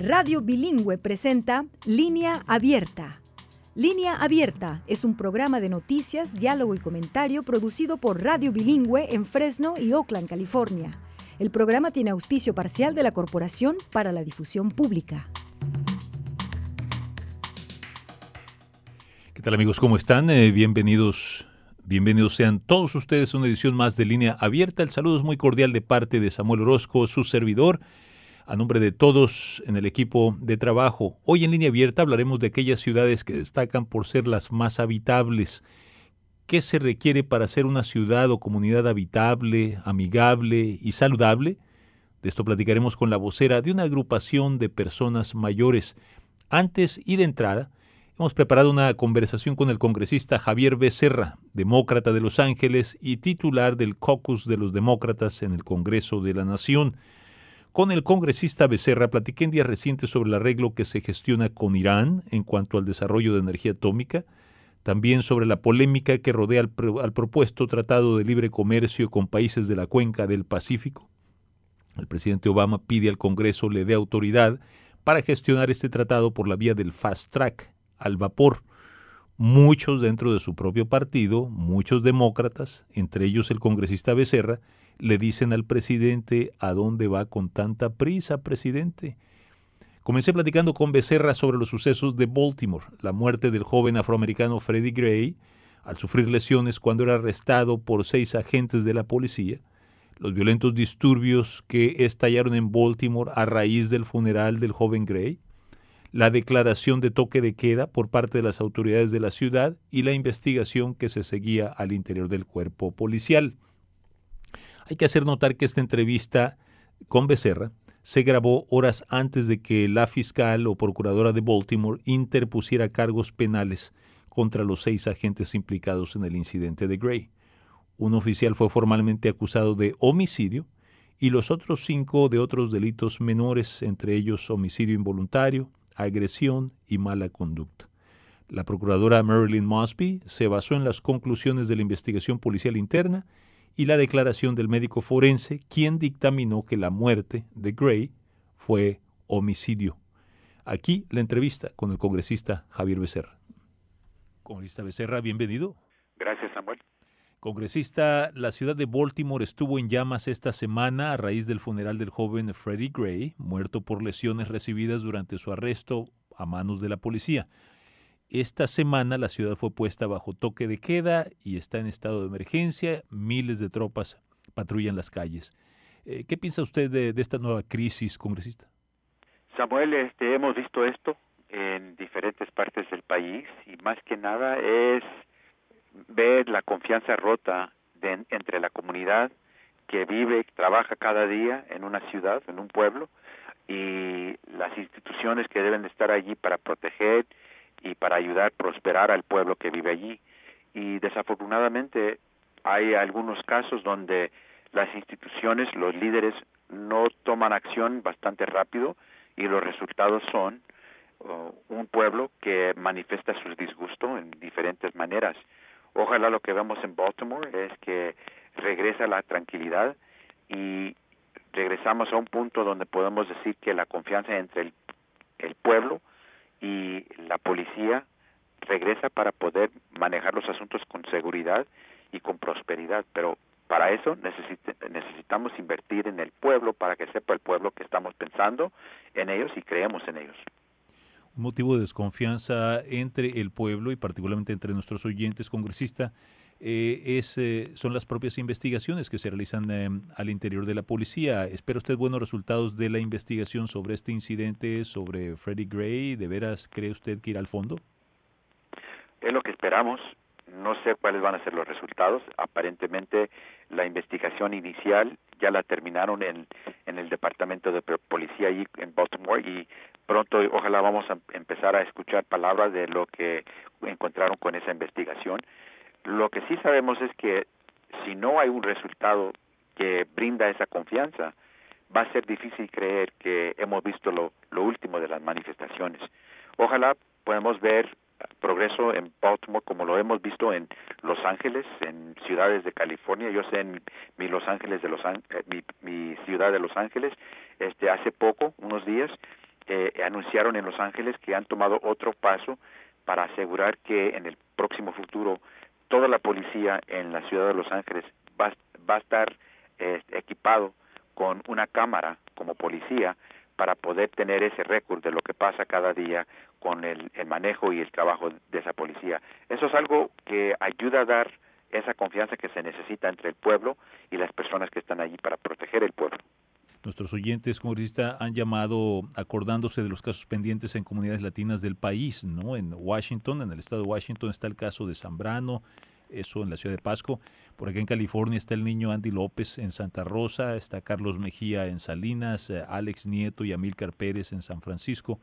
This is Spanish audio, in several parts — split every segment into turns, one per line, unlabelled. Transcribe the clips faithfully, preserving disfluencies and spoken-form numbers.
Radio Bilingüe presenta Línea Abierta. Línea Abierta es un programa de noticias, diálogo y comentario producido por Radio Bilingüe en Fresno y Oakland, California. El programa tiene auspicio parcial de la Corporación para la Difusión Pública.
¿Qué tal, amigos? ¿Cómo están? Eh, bienvenidos, bienvenidos sean todos ustedes a una edición más de Línea Abierta. El saludo es muy cordial de parte de Samuel Orozco, su servidor. A nombre de todos en el equipo de trabajo, hoy en Línea Abierta hablaremos de aquellas ciudades que destacan por ser las más habitables. ¿Qué se requiere para ser una ciudad o comunidad habitable, amigable y saludable? De esto platicaremos con la vocera de una agrupación de personas mayores. Antes y de entrada, hemos preparado una conversación con el congresista Javier Becerra, demócrata de Los Ángeles y titular del caucus de los demócratas en el Congreso de la Nación. Con el congresista Becerra platiqué en días recientes sobre el arreglo que se gestiona con Irán en cuanto al desarrollo de energía atómica, también sobre la polémica que rodea al, pro, al propuesto Tratado de Libre Comercio con países de la cuenca del Pacífico. El presidente Obama pide al Congreso le dé autoridad para gestionar este tratado por la vía del fast track, al vapor. Muchos dentro de su propio partido, muchos demócratas, entre ellos el congresista Becerra, le dicen al presidente: ¿a dónde va con tanta prisa, presidente? Comencé platicando con Becerra sobre los sucesos de Baltimore, la muerte del joven afroamericano Freddie Gray, al sufrir lesiones cuando era arrestado por seis agentes de la policía, los violentos disturbios que estallaron en Baltimore a raíz del funeral del joven Gray, la declaración de toque de queda por parte de las autoridades de la ciudad y la investigación que se seguía al interior del cuerpo policial. Hay que hacer notar que esta entrevista con Becerra se grabó horas antes de que la fiscal o procuradora de Baltimore interpusiera cargos penales contra los seis agentes implicados en el incidente de Gray. Un oficial fue formalmente acusado de homicidio y los otros cinco de otros delitos menores, entre ellos homicidio involuntario, agresión y mala conducta. La procuradora Marilyn Mosby se basó en las conclusiones de la investigación policial interna y la declaración del médico forense, quien dictaminó que la muerte de Gray fue homicidio. Aquí la entrevista con el congresista Javier Becerra. Congresista Becerra, bienvenido.
Gracias, Samuel.
Congresista, la ciudad de Baltimore estuvo en llamas esta semana a raíz del funeral del joven Freddie Gray, muerto por lesiones recibidas durante su arresto a manos de la policía. Esta semana la ciudad fue puesta bajo toque de queda y está en estado de emergencia. Miles de tropas patrullan las calles. Eh, ¿Qué piensa usted de, de esta nueva crisis, congresista?
Samuel, este, hemos visto esto en diferentes partes del país y más que nada es ver la confianza rota de, entre la comunidad que vive, trabaja cada día en una ciudad, en un pueblo, y las instituciones que deben de estar allí para proteger y para ayudar a prosperar al pueblo que vive allí. Y desafortunadamente hay algunos casos donde las instituciones, los líderes, no toman acción bastante rápido y los resultados son uh, un pueblo que manifiesta su disgusto en diferentes maneras. Ojalá lo que vemos en Baltimore es que regresa la tranquilidad y regresamos a un punto donde podemos decir que la confianza entre el, el pueblo y la policía regresa para poder manejar los asuntos con seguridad y con prosperidad, pero para eso necesite, necesitamos invertir en el pueblo para que sepa el pueblo que estamos pensando en ellos y creemos en ellos.
Un motivo de desconfianza entre el pueblo y particularmente entre nuestros oyentes, congresista, eh, es, eh, son las propias investigaciones que se realizan eh, al interior de la policía. ¿Espera usted buenos resultados de la investigación sobre este incidente, sobre Freddie Gray? ¿De veras cree usted que irá al fondo?
Es lo que esperamos. No sé cuáles van a ser los resultados. Aparentemente la investigación inicial ya la terminaron en, en el departamento de policía allí en Baltimore y pronto ojalá vamos a empezar a escuchar palabras de lo que encontraron con esa investigación. Lo que sí sabemos es que si no hay un resultado que brinda esa confianza, va a ser difícil creer que hemos visto lo, lo último de las manifestaciones. Ojalá podamos ver progreso en Baltimore como lo hemos visto en Los Ángeles, en ciudades de California. Yo sé en mi Los Ángeles de Los Ángeles, mi, mi ciudad de Los Ángeles, este hace poco, unos días, eh, anunciaron en Los Ángeles que han tomado otro paso para asegurar que en el próximo futuro toda la policía en la ciudad de Los Ángeles va, va a estar eh, equipado con una cámara como policía para poder tener ese récord de lo que pasa cada día con el, el manejo y el trabajo de esa policía. Eso es algo que ayuda a dar esa confianza que se necesita entre el pueblo y las personas que están allí para proteger el pueblo.
Nuestros oyentes, congresista, han llamado acordándose de los casos pendientes en comunidades latinas del país, ¿no? En Washington, en el estado de Washington, está el caso de Zambrano, eso en la ciudad de Pasco. Por acá en California está el niño Andy López en Santa Rosa, está Carlos Mejía en Salinas, eh, Alex Nieto y Amílcar Pérez en San Francisco.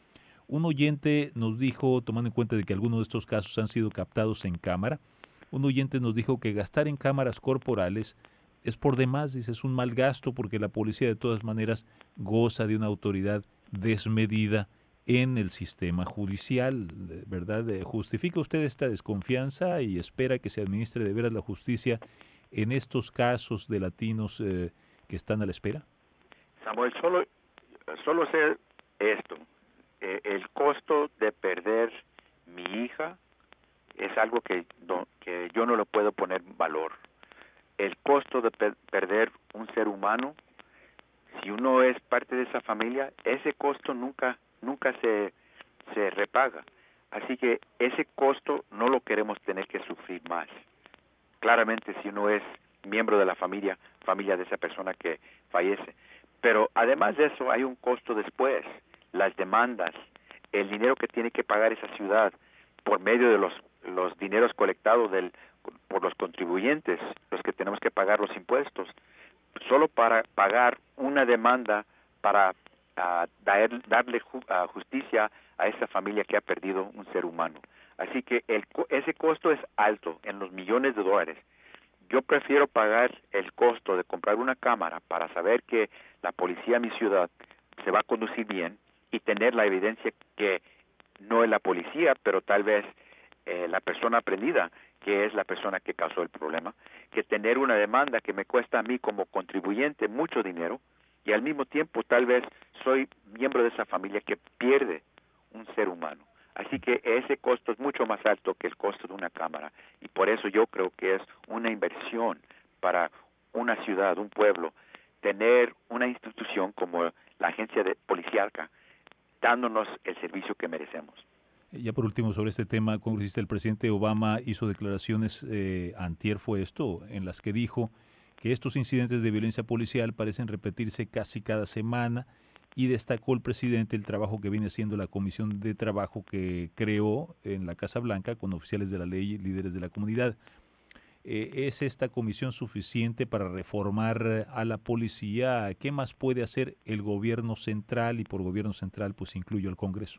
Un oyente nos dijo, tomando en cuenta de que algunos de estos casos han sido captados en cámara, un oyente nos dijo que gastar en cámaras corporales es por demás, dice, es un mal gasto porque la policía de todas maneras goza de una autoridad desmedida en el sistema judicial, ¿verdad? ¿Justifica usted esta desconfianza y espera que se administre de veras la justicia en estos casos de latinos eh, que están a la espera?
Samuel, solo, solo sé esto. Eh, el costo de perder mi hija es algo que, no, que yo no le puedo poner valor. El costo de per- perder un ser humano, si uno es parte de esa familia, ese costo nunca nunca se, se repaga. Así que ese costo no lo queremos tener que sufrir más. Claramente si uno es miembro de la familia, familia de esa persona que fallece. Pero además de eso hay un costo después, las demandas, el dinero que tiene que pagar esa ciudad por medio de los, los dineros colectados del, por los contribuyentes, los que tenemos que pagar los impuestos, solo para pagar una demanda para a dar, darle ju, a justicia a esa familia que ha perdido un ser humano. Así que el, ese costo es alto, en los millones de dólares. Yo prefiero pagar el costo de comprar una cámara para saber que la policía en mi ciudad se va a conducir bien y tener la evidencia que no es la policía, pero tal vez eh, la persona prendida, que es la persona que causó el problema, que tener una demanda que me cuesta a mí como contribuyente mucho dinero, y al mismo tiempo tal vez soy miembro de esa familia que pierde un ser humano. Así que ese costo es mucho más alto que el costo de una cámara, y por eso yo creo que es una inversión para una ciudad, un pueblo, tener una institución como la agencia de policíaca dándonos el servicio que merecemos.
Ya por último, sobre este tema, congresista, el presidente Obama hizo declaraciones, eh, antier fue esto, en las que dijo que estos incidentes de violencia policial parecen repetirse casi cada semana, y destacó el presidente el trabajo que viene haciendo la comisión de trabajo que creó en la Casa Blanca con oficiales de la ley y líderes de la comunidad. Eh, ¿Es esta comisión suficiente para reformar a la policía? ¿Qué más puede hacer el gobierno central? Y por gobierno central pues incluyo al Congreso.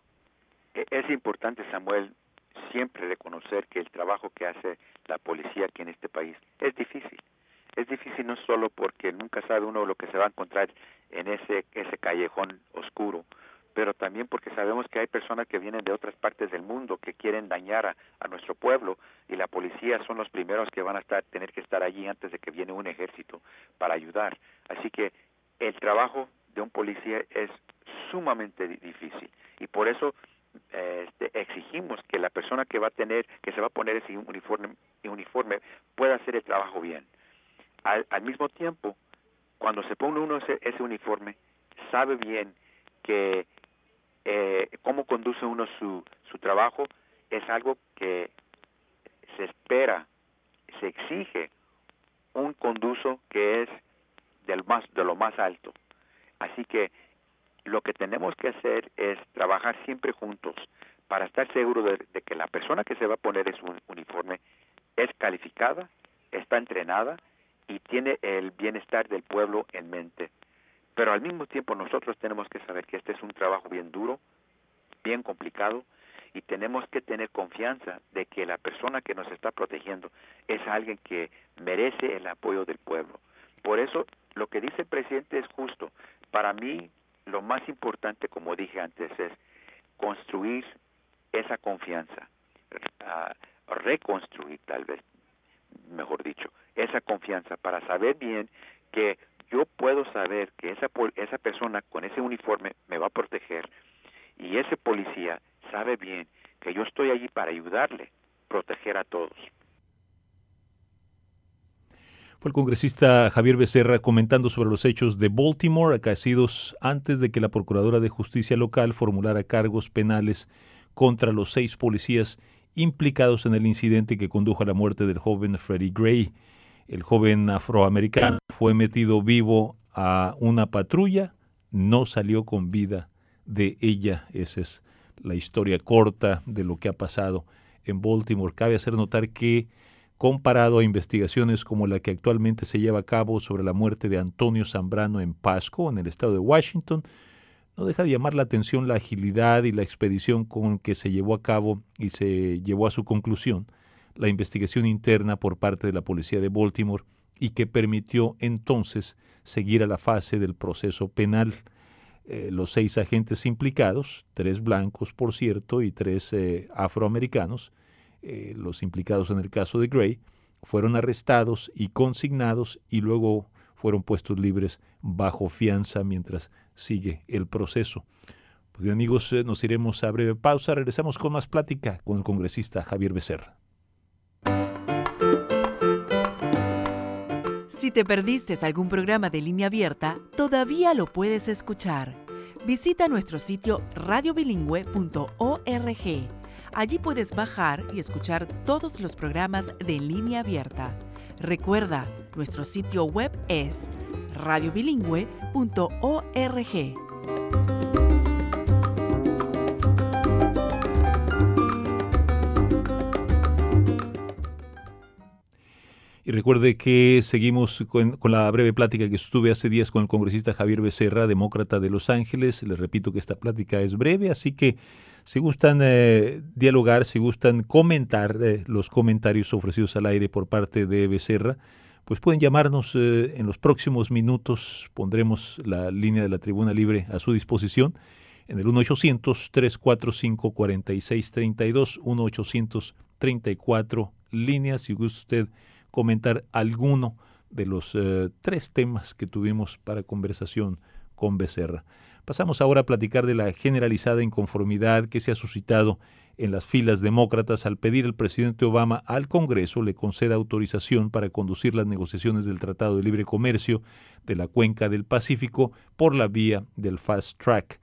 Es importante, Samuel, siempre reconocer que el trabajo que hace la policía aquí en este país es difícil. Es difícil no solo porque nunca sabe uno lo que se va a encontrar en ese ese callejón oscuro, pero también porque sabemos que hay personas que vienen de otras partes del mundo que quieren dañar a, a nuestro pueblo, y la policía son los primeros que van a estar tener que estar allí antes de que viene un ejército para ayudar. Así que el trabajo de un policía es sumamente difícil, y por eso Este, exigimos que la persona que va a tener, que se va a poner ese uniforme, uniforme pueda hacer el trabajo bien. Al, al mismo tiempo, cuando se pone uno ese, ese uniforme, sabe bien que eh, cómo conduce uno su, su trabajo es algo que se espera, se exige un conduzo que es del más, de lo más alto. Así que lo que tenemos que hacer es trabajar siempre juntos para estar seguro de, de que la persona que se va a poner ese uniforme es calificada, está entrenada y tiene el bienestar del pueblo en mente. Pero al mismo tiempo nosotros tenemos que saber que este es un trabajo bien duro, bien complicado, y tenemos que tener confianza de que la persona que nos está protegiendo es alguien que merece el apoyo del pueblo. Por eso lo que dice el presidente es justo. Para mí, lo más importante, como dije antes, es construir esa confianza, uh, reconstruir tal vez, mejor dicho, esa confianza para saber bien que yo puedo saber que esa, esa persona con ese uniforme me va a proteger y ese policía sabe bien que yo estoy allí para ayudarle, proteger a todos.
Fue el congresista Javier Becerra comentando sobre los hechos de Baltimore acaecidos antes de que la Procuradora de Justicia local formulara cargos penales contra los seis policías implicados en el incidente que condujo a la muerte del joven Freddie Gray. El joven afroamericano fue metido vivo a una patrulla, no salió con vida de ella. Esa es la historia corta de lo que ha pasado en Baltimore. Cabe hacer notar que, comparado a investigaciones como la que actualmente se lleva a cabo sobre la muerte de Antonio Zambrano en Pasco, en el estado de Washington, no deja de llamar la atención la agilidad y la expedición con que se llevó a cabo y se llevó a su conclusión la investigación interna por parte de la policía de Baltimore y que permitió entonces seguir a la fase del proceso penal. Eh, los seis agentes implicados, tres blancos por cierto y tres eh, afroamericanos, eh, los implicados en el caso de Gray, fueron arrestados y consignados y luego fueron puestos libres bajo fianza mientras sigue el proceso. Pues bien, amigos, eh, nos iremos a breve pausa. Regresamos con más plática con el congresista Javier Becerra.
Si te perdiste algún programa de Línea Abierta, todavía lo puedes escuchar. Visita nuestro sitio radio bilingüe punto org. Allí puedes bajar y escuchar todos los programas de Línea Abierta. Recuerda, nuestro sitio web es radio bilingüe punto org.
Y recuerde que seguimos con, con la breve plática que estuve hace días con el congresista Javier Becerra, demócrata de Los Ángeles. Les repito que esta plática es breve, así que si gustan eh, dialogar, si gustan comentar eh, los comentarios ofrecidos al aire por parte de Becerra, pues pueden llamarnos eh, en los próximos minutos. Pondremos la línea de la Tribuna Libre a su disposición en el uno ochocientos, tres cuatro cinco, cuatro seis tres dos, uno ochocientos treinta y cuatro líneas, si gusta usted comentar alguno de los eh, tres temas que tuvimos para conversación con Becerra. Pasamos ahora a platicar de la generalizada inconformidad que se ha suscitado en las filas demócratas al pedir al presidente Obama al Congreso le conceda autorización para conducir las negociaciones del Tratado de Libre Comercio de la Cuenca del Pacífico por la vía del Fast Track.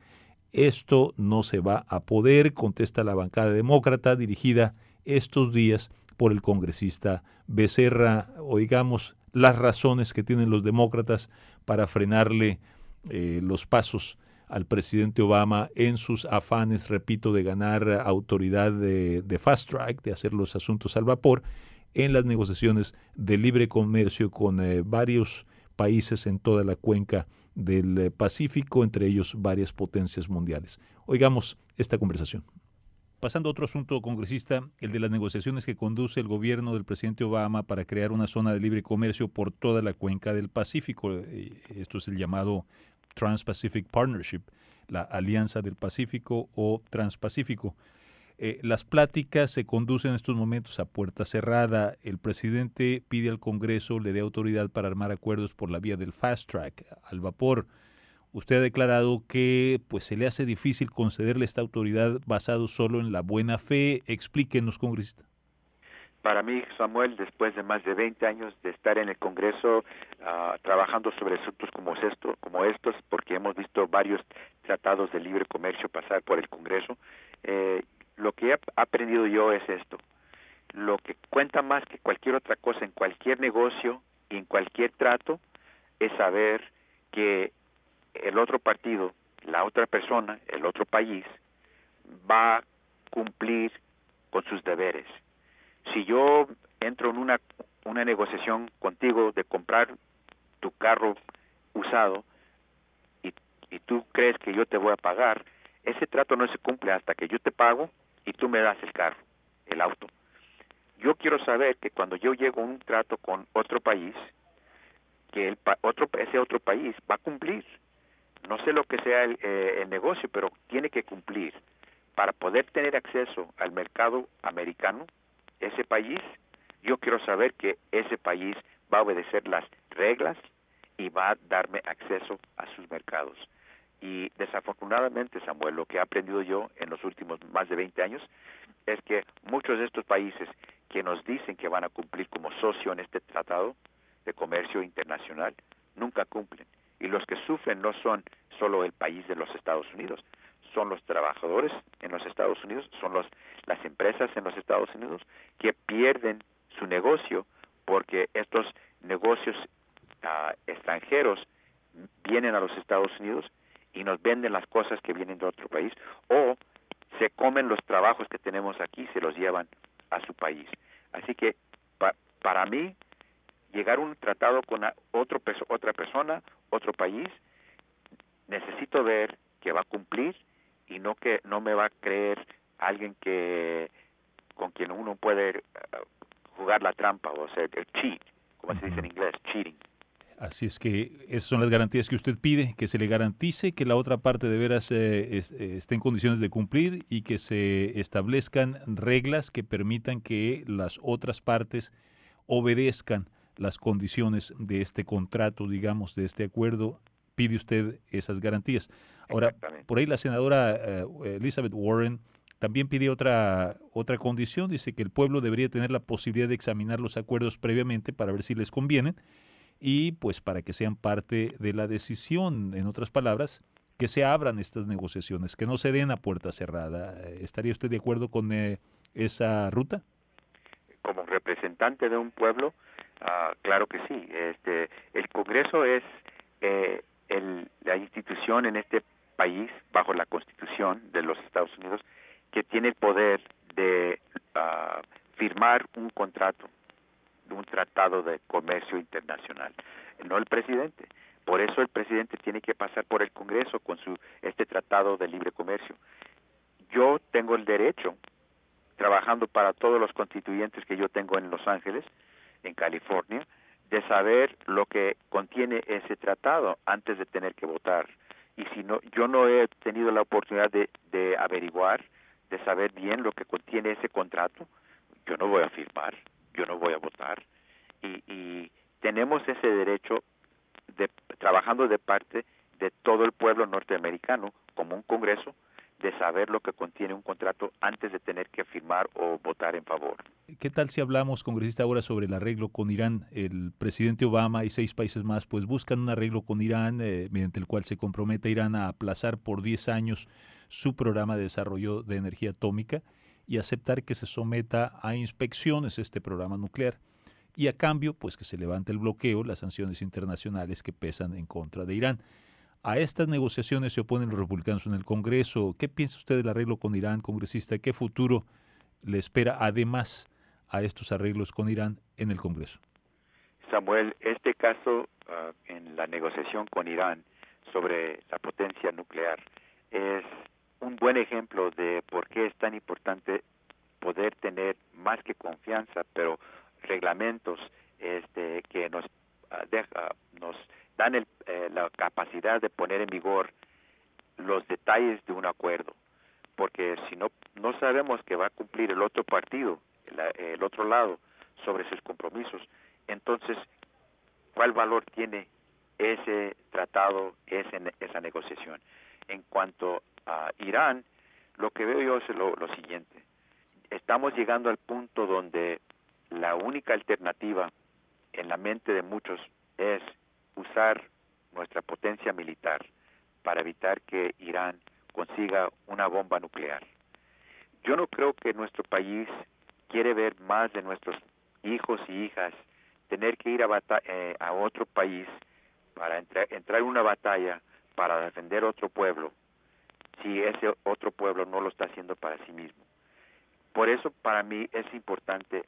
Esto no se va a poder, contesta la bancada demócrata dirigida estos días por el congresista Becerra. Oigamos las razones que tienen los demócratas para frenarle eh, los pasos al presidente Obama en sus afanes, repito, de ganar autoridad de, de fast track, de hacer los asuntos al vapor, en las negociaciones de libre comercio con eh, varios países en toda la cuenca del eh, Pacífico, entre ellos varias potencias mundiales. Oigamos esta conversación. Pasando a otro asunto, congresista, el de las negociaciones que conduce el gobierno del presidente Obama para crear una zona de libre comercio por toda la cuenca del Pacífico. Esto es el llamado Trans-Pacific Partnership, la Alianza del Pacífico o Transpacífico. Eh, las pláticas se conducen en estos momentos a puerta cerrada. El presidente pide al Congreso le dé autoridad para armar acuerdos por la vía del fast track, al vapor. Usted ha declarado que pues se le hace difícil concederle esta autoridad basado solo en la buena fe. Explíquenos, congresista.
Para mí, Samuel, después de más de veinte años de estar en el Congreso uh, trabajando sobre asuntos como, esto, como estos, porque hemos visto varios tratados de libre comercio pasar por el Congreso, eh, lo que he aprendido yo es esto. Lo que cuenta más que cualquier otra cosa en cualquier negocio y en cualquier trato es saber que el otro partido, la otra persona, el otro país, va a cumplir con sus deberes. Si yo entro en una, una negociación contigo de comprar tu carro usado y, y tú crees que yo te voy a pagar, ese trato no se cumple hasta que yo te pago y tú me das el carro, el auto. Yo quiero saber que cuando yo llego a un trato con otro país, que el pa- otro, ese otro país va a cumplir. No sé lo que sea el, eh, el negocio, pero tiene que cumplir. Para poder tener acceso al mercado americano, ese país, yo quiero saber que ese país va a obedecer las reglas y va a darme acceso a sus mercados. Y desafortunadamente, Samuel, lo que he aprendido yo en los últimos más de veinte años es que muchos de estos países que nos dicen que van a cumplir como socio en este tratado de comercio internacional, nunca cumplen. Y los que sufren no son solo el país de los Estados Unidos, son los trabajadores en los Estados Unidos, son los, las empresas en los Estados Unidos que pierden su negocio porque estos negocios uh, extranjeros vienen a los Estados Unidos y nos venden las cosas que vienen de otro país, o se comen los trabajos que tenemos aquí y se los llevan a su país. Así que pa, para mí, llegar a un tratado con otro, otra persona, otro país, necesito ver que va a cumplir y no que no me va a creer alguien que con quien uno puede uh, jugar la trampa, o sea, el cheat, como uh-huh. se dice en inglés, cheating.
Así es que esas son las garantías que usted pide, que se le garantice que la otra parte de veras eh, es, eh, esté en condiciones de cumplir y que se establezcan reglas que permitan que las otras partes obedezcan las condiciones de este contrato, digamos, de este acuerdo. Pide usted esas garantías. Ahora, por ahí la senadora uh, Elizabeth Warren también pide otra, otra condición. Dice que el pueblo debería tener la posibilidad de examinar los acuerdos previamente para ver si les convienen, y pues para que sean parte de la decisión. En otras palabras, que se abran estas negociaciones, que no se den a puerta cerrada. ¿Estaría usted de acuerdo con eh, esa ruta?
Como representante de un pueblo, uh, claro que sí. Este, el Congreso es eh, el, la institución en este país, bajo la Constitución de los Estados Unidos, que tiene el poder de uh, firmar un contrato, un tratado de comercio internacional, no el presidente. Por eso el presidente tiene que pasar por el Congreso con su este tratado de libre comercio. Yo tengo el derecho, trabajando para todos los constituyentes que yo tengo en Los Ángeles, en California, de saber lo que contiene ese tratado antes de tener que votar. Y si no, yo no he tenido la oportunidad de, de averiguar, de saber bien lo que contiene ese contrato, yo no voy a firmar. Yo no voy a votar. Y, y tenemos ese derecho, de trabajando de parte de todo el pueblo norteamericano, como un Congreso, de saber lo que contiene un contrato antes de tener que firmar o votar en favor.
¿Qué tal si hablamos, congresista, ahora sobre el arreglo con Irán? El presidente Obama y seis países más pues buscan un arreglo con Irán, eh, mediante el cual se compromete a Irán a aplazar por diez años su programa de desarrollo de energía atómica y aceptar que se someta a inspecciones este programa nuclear, y a cambio pues que se levante el bloqueo, las sanciones internacionales que pesan en contra de Irán. A estas negociaciones se oponen los republicanos en el Congreso. ¿Qué piensa usted del arreglo con Irán, congresista? ¿Qué futuro le espera además a estos arreglos con Irán en el Congreso?
Samuel, este caso uh, en la negociación con Irán sobre la potencia nuclear es un buen ejemplo de por qué es tan importante poder tener más que confianza, pero reglamentos este, que nos uh, deja, nos dan el, eh, la capacidad de poner en vigor los detalles de un acuerdo, porque si no no sabemos que va a cumplir el otro partido, el, el otro lado, sobre sus compromisos, entonces ¿cuál valor tiene ese tratado, ese, esa negociación? En cuanto a Irán, lo que veo yo es lo, lo siguiente. Estamos llegando al punto donde la única alternativa en la mente de muchos es usar nuestra potencia militar para evitar que Irán consiga una bomba nuclear. Yo no creo que nuestro país quiere ver más de nuestros hijos y hijas tener que ir a, bata- eh, a otro país para entrar, entrar en una batalla para defender otro pueblo, si ese otro pueblo no lo está haciendo para sí mismo. Por eso para mí es importante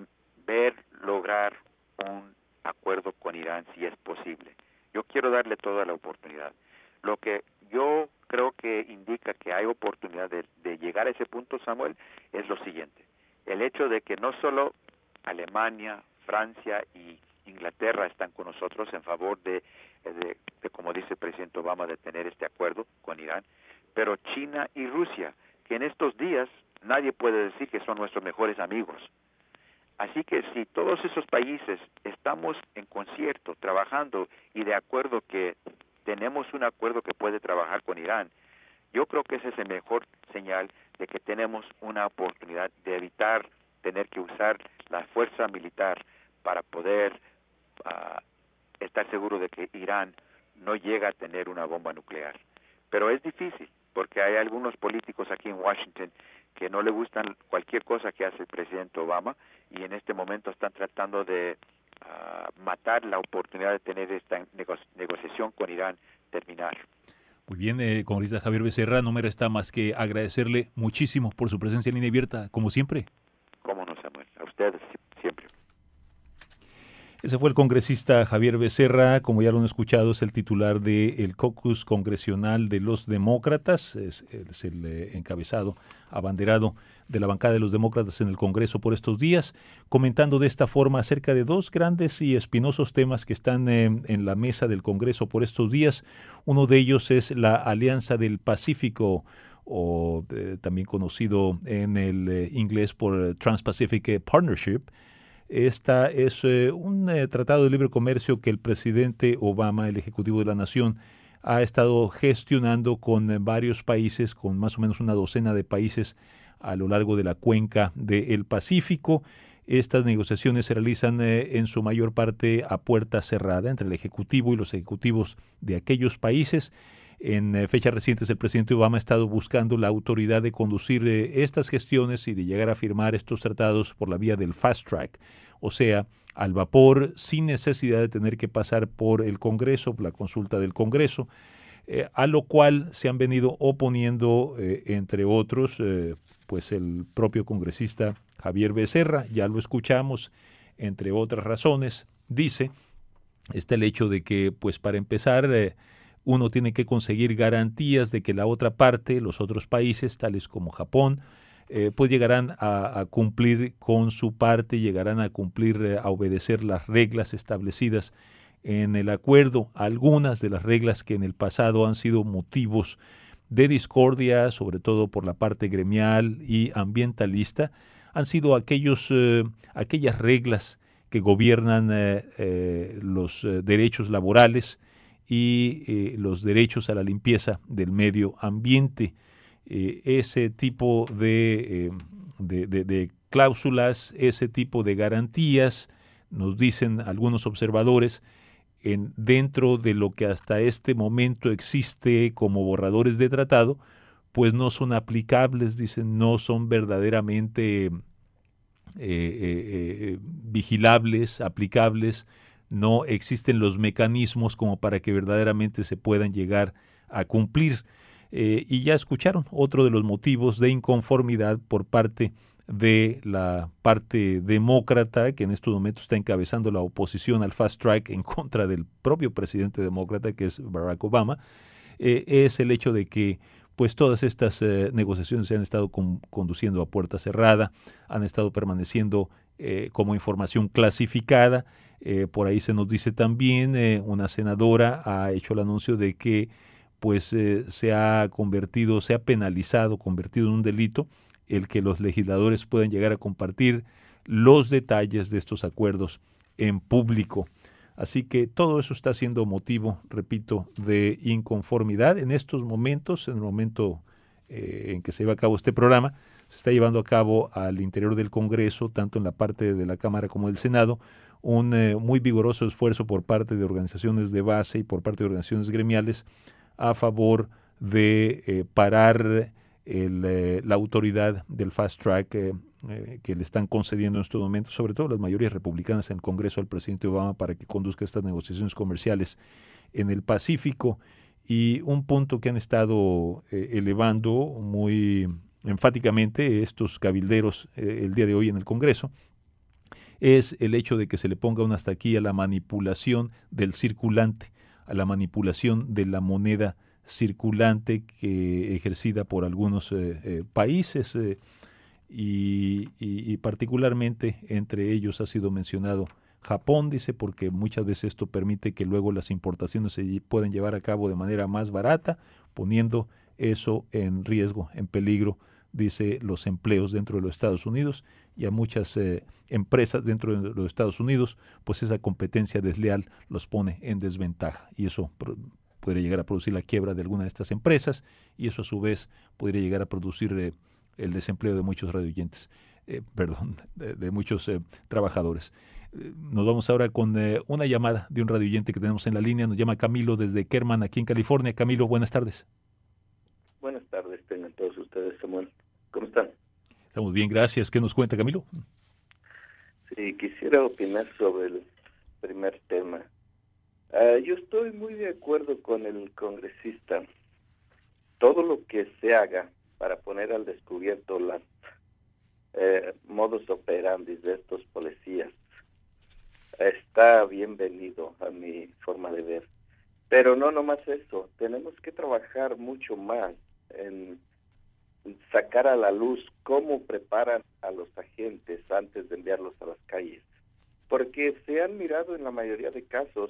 ver, lograr un acuerdo con Irán si es posible. Yo quiero darle toda la oportunidad. Lo que yo creo que indica que hay oportunidad de, de llegar a ese punto, Samuel, es lo siguiente. El hecho de que no solo Alemania, Francia y Inglaterra están con nosotros en favor de, de, de, como dice el presidente Obama, de tener este acuerdo con Irán, pero China y Rusia, que en estos días nadie puede decir que son nuestros mejores amigos. Así que si todos esos países estamos en concierto, trabajando y de acuerdo que tenemos un acuerdo que puede trabajar con Irán, yo creo que ese es el mejor señal de que tenemos una oportunidad de evitar tener que usar la fuerza militar para poder uh, estar seguro de que Irán no llega a tener una bomba nuclear. Pero es difícil, porque hay algunos políticos aquí en Washington que no le gustan cualquier cosa que hace el presidente Obama y en este momento están tratando de uh, matar la oportunidad de tener esta nego- negociación con Irán terminar.
Muy bien, eh, congresista Javier Becerra, no me resta más que agradecerle muchísimo por su presencia en Línea Abierta, como siempre.
Cómo no, Samuel, a ustedes siempre.
Ese fue el congresista Javier Becerra, como ya lo han escuchado, es el titular del caucus congresional de los demócratas, es, es el eh, encabezado, abanderado de la bancada de los demócratas en el Congreso por estos días, comentando de esta forma acerca de dos grandes y espinosos temas que están eh, en la mesa del Congreso por estos días. Uno de ellos es la Alianza del Pacífico, o eh, también conocido en el eh, inglés por eh, Trans-Pacific Partnership. Esta es eh, un eh, tratado de libre comercio que el presidente Obama, el ejecutivo de la nación, ha estado gestionando con eh, varios países, con más o menos una docena de países a lo largo de la cuenca del Pacífico. Estas negociaciones se realizan eh, en su mayor parte a puerta cerrada entre el ejecutivo y los ejecutivos de aquellos países. En eh, fechas recientes el presidente Obama ha estado buscando la autoridad de conducir eh, estas gestiones y de llegar a firmar estos tratados por la vía del fast track, o sea, al vapor, sin necesidad de tener que pasar por el Congreso, la consulta del Congreso, eh, a lo cual se han venido oponiendo, eh, entre otros, eh, pues el propio congresista Javier Becerra, ya lo escuchamos, entre otras razones, dice, está el hecho de que, pues para empezar, eh, uno tiene que conseguir garantías de que la otra parte, los otros países, tales como Japón, eh, pues llegarán a, a cumplir con su parte, llegarán a cumplir, eh, a obedecer las reglas establecidas en el acuerdo. Algunas de las reglas que en el pasado han sido motivos de discordia, sobre todo por la parte gremial y ambientalista, han sido aquellos, eh, aquellas reglas que gobiernan eh, eh, los eh, derechos laborales y eh, los derechos a la limpieza del medio ambiente. Eh, ese tipo de, eh, de, de, de cláusulas, ese tipo de garantías, nos dicen algunos observadores, en, dentro de lo que hasta este momento existe como borradores de tratado, pues no son aplicables, dicen, no son verdaderamente eh, eh, eh, vigilables, aplicables, no existen los mecanismos como para que verdaderamente se puedan llegar a cumplir. Eh, y ya escucharon otro de los motivos de inconformidad por parte de la parte demócrata, que en estos momentos está encabezando la oposición al fast track en contra del propio presidente demócrata, que es Barack Obama, eh, es el hecho de que pues todas estas eh, negociaciones se han estado con, conduciendo a puerta cerrada, han estado permaneciendo eh, como información clasificada. Eh, por ahí se nos dice también, eh, una senadora ha hecho el anuncio de que pues eh, se ha convertido, se ha penalizado, convertido en un delito el que los legisladores puedan llegar a compartir los detalles de estos acuerdos en público. Así que todo eso está siendo motivo, repito, de inconformidad. En estos momentos, en el momento eh, en que se lleva a cabo este programa, se está llevando a cabo al interior del Congreso, tanto en la parte de la Cámara como del Senado, un eh, muy vigoroso esfuerzo por parte de organizaciones de base y por parte de organizaciones gremiales a favor de eh, parar el, eh, la autoridad del fast track eh, eh, que le están concediendo en estos momentos, sobre todo las mayorías republicanas en el Congreso al presidente Obama, para que conduzca estas negociaciones comerciales en el Pacífico. Y un punto que han estado eh, elevando muy enfáticamente estos cabilderos eh, el día de hoy en el Congreso es el hecho de que se le ponga un hasta aquí a la manipulación del circulante, a la manipulación de la moneda circulante que ejercida por algunos eh, eh, países eh, y, y, y particularmente entre ellos ha sido mencionado Japón, dice, porque muchas veces esto permite que luego las importaciones se puedan llevar a cabo de manera más barata, poniendo eso en riesgo, en peligro dice, los empleos dentro de los Estados Unidos, y a muchas eh, empresas dentro de los Estados Unidos, pues esa competencia desleal los pone en desventaja, y eso podría llegar a producir la quiebra de alguna de estas empresas, y eso a su vez podría llegar a producir eh, el desempleo de muchos radioyentes, eh, perdón, de, de muchos eh, trabajadores. Eh, nos vamos ahora con eh, una llamada de un radioyente que tenemos en la línea. Nos llama Camilo desde Kerman, aquí en California. Camilo, buenas tardes.
Buenas tardes, tengan todos ustedes, Samuel. ¿Cómo están?
Estamos bien, gracias. ¿Qué nos cuenta, Camilo?
Sí, quisiera opinar sobre el primer tema. Uh, yo estoy muy de acuerdo con el congresista. Todo lo que se haga para poner al descubierto los eh, modus operandi de estos policías está bienvenido a mi forma de ver. Pero no nomás eso, tenemos que trabajar mucho más en sacar a la luz cómo preparan a los agentes antes de enviarlos a las calles. Porque se han mirado en la mayoría de casos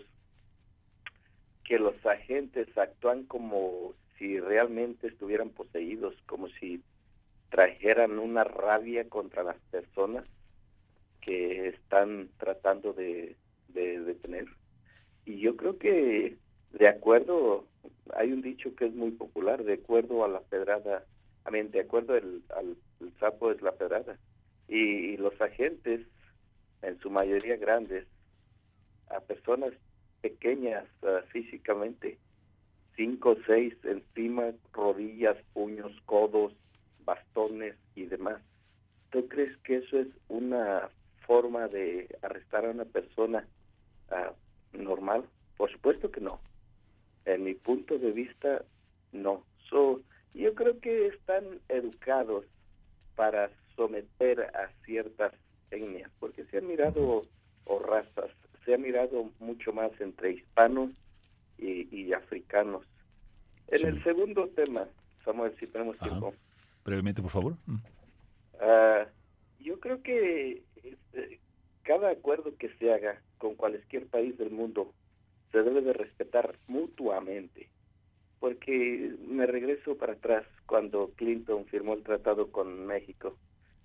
que los agentes actúan como si realmente estuvieran poseídos, como si trajeran una rabia contra las personas que están tratando de, de detener. Y yo creo que de acuerdo, hay un dicho que es muy popular, de acuerdo a la pedrada, a mí, de acuerdo el, al el sapo es la pedrada. Y, y los agentes, en su mayoría grandes, a personas pequeñas uh, físicamente, cinco o seis encima, rodillas, puños, codos, bastones y demás. ¿Tú crees que eso es una forma de arrestar a una persona uh, normal? Por supuesto que no. En mi punto de vista, no. So, yo creo que están educados para someter a ciertas etnias, porque se han mirado, o razas, se ha mirado mucho más entre hispanos y, y africanos. En sí. El segundo tema, Samuel, si tenemos
Ajá.
tiempo.
Brevemente, por favor.
Uh, yo creo que este, cada acuerdo que se haga con cualquier país del mundo se debe de respetar mutuamente, porque me regreso para atrás cuando Clinton firmó el tratado con México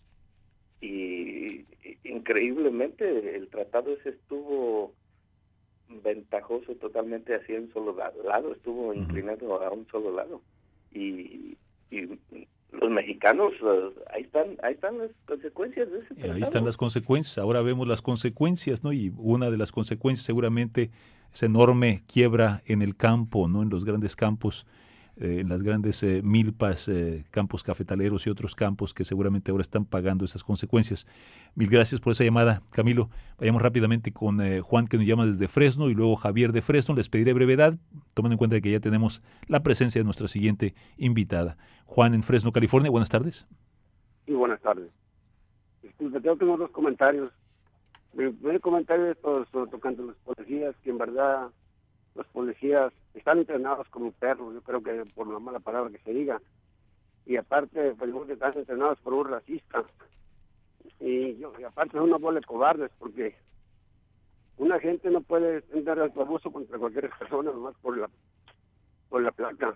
y, y increíblemente el tratado ese estuvo ventajoso totalmente hacia un solo lado, lado estuvo uh-huh. inclinado a un solo lado y, y los mexicanos, uh, ahí están ahí están las consecuencias de ese tratado.
Ahí están las consecuencias, ahora vemos las consecuencias, ¿no? Y una de las consecuencias seguramente es enorme quiebra en el campo, ¿no? En los grandes campos, eh, en las grandes eh, milpas, eh, campos cafetaleros y otros campos que seguramente ahora están pagando esas consecuencias. Mil gracias por esa llamada, Camilo. Vayamos rápidamente con eh, Juan, que nos llama desde Fresno, y luego Javier de Fresno. Les pediré brevedad, tomando en cuenta que ya tenemos la presencia de nuestra siguiente invitada. Juan, en Fresno, California. Buenas tardes.
Sí, buenas tardes. Disculpe, yo tengo dos comentarios. Mi primer comentario es tocante a los policías, que en verdad los policías están entrenados como perros, yo creo que por la mala palabra que se diga, y aparte pues están entrenados por un racista, y, yo, y aparte son una bola de cobardes, porque una gente no puede dar el abuso contra cualquier persona nomás por la por la placa.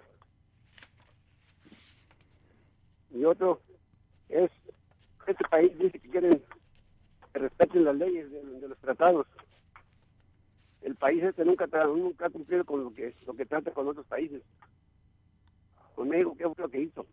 Y otro es, este país dice que quieren que respeten las leyes de, de los tratados. El país este nunca, nunca ha cumplido con lo que lo que trata con otros países. Conmigo, ¿qué fue lo que hizo?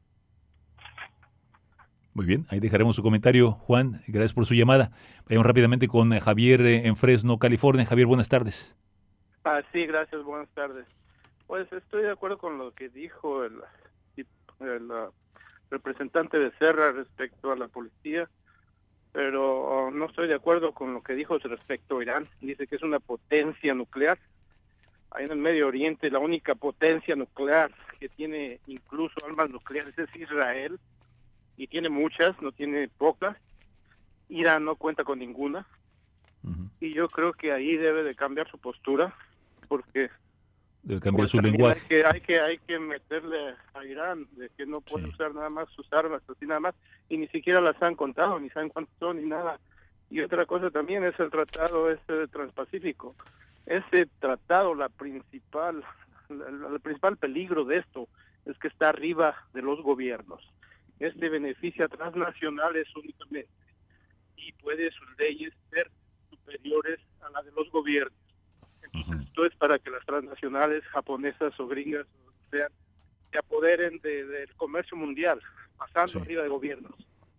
Muy bien, ahí dejaremos su comentario, Juan. Gracias por su llamada. Vayamos rápidamente con Javier en Fresno, California. Javier, buenas tardes.
Ah, sí, gracias, buenas tardes. Pues estoy de acuerdo con lo que dijo el, el, el representante de Serra respecto a la policía, pero uh, no estoy de acuerdo con lo que dijo respecto a Irán. Dice que es una potencia nuclear. Ahí en el Medio Oriente la única potencia nuclear que tiene incluso armas nucleares es Israel, y tiene muchas, no tiene pocas. Irán no cuenta con ninguna. Uh-huh. Y yo creo que ahí debe de cambiar su postura, porque
debe cambiar su lenguaje.
Hay que, hay que hay que meterle a Irán de que no puede sí. usar nada más sus armas, así nada más, y ni siquiera las han contado, ni saben cuántos son, ni nada. Y otra cosa también es el tratado este de Transpacífico. Ese tratado, la principal, el, el principal peligro de esto es que está arriba de los gobiernos. este beneficia a transnacionales únicamente y puede sus leyes ser superiores a la de los gobiernos. Entonces, uh-huh. esto es para que las transnacionales japonesas o gringas o sean, se apoderen de, del comercio mundial, pasando sí. arriba de gobiernos.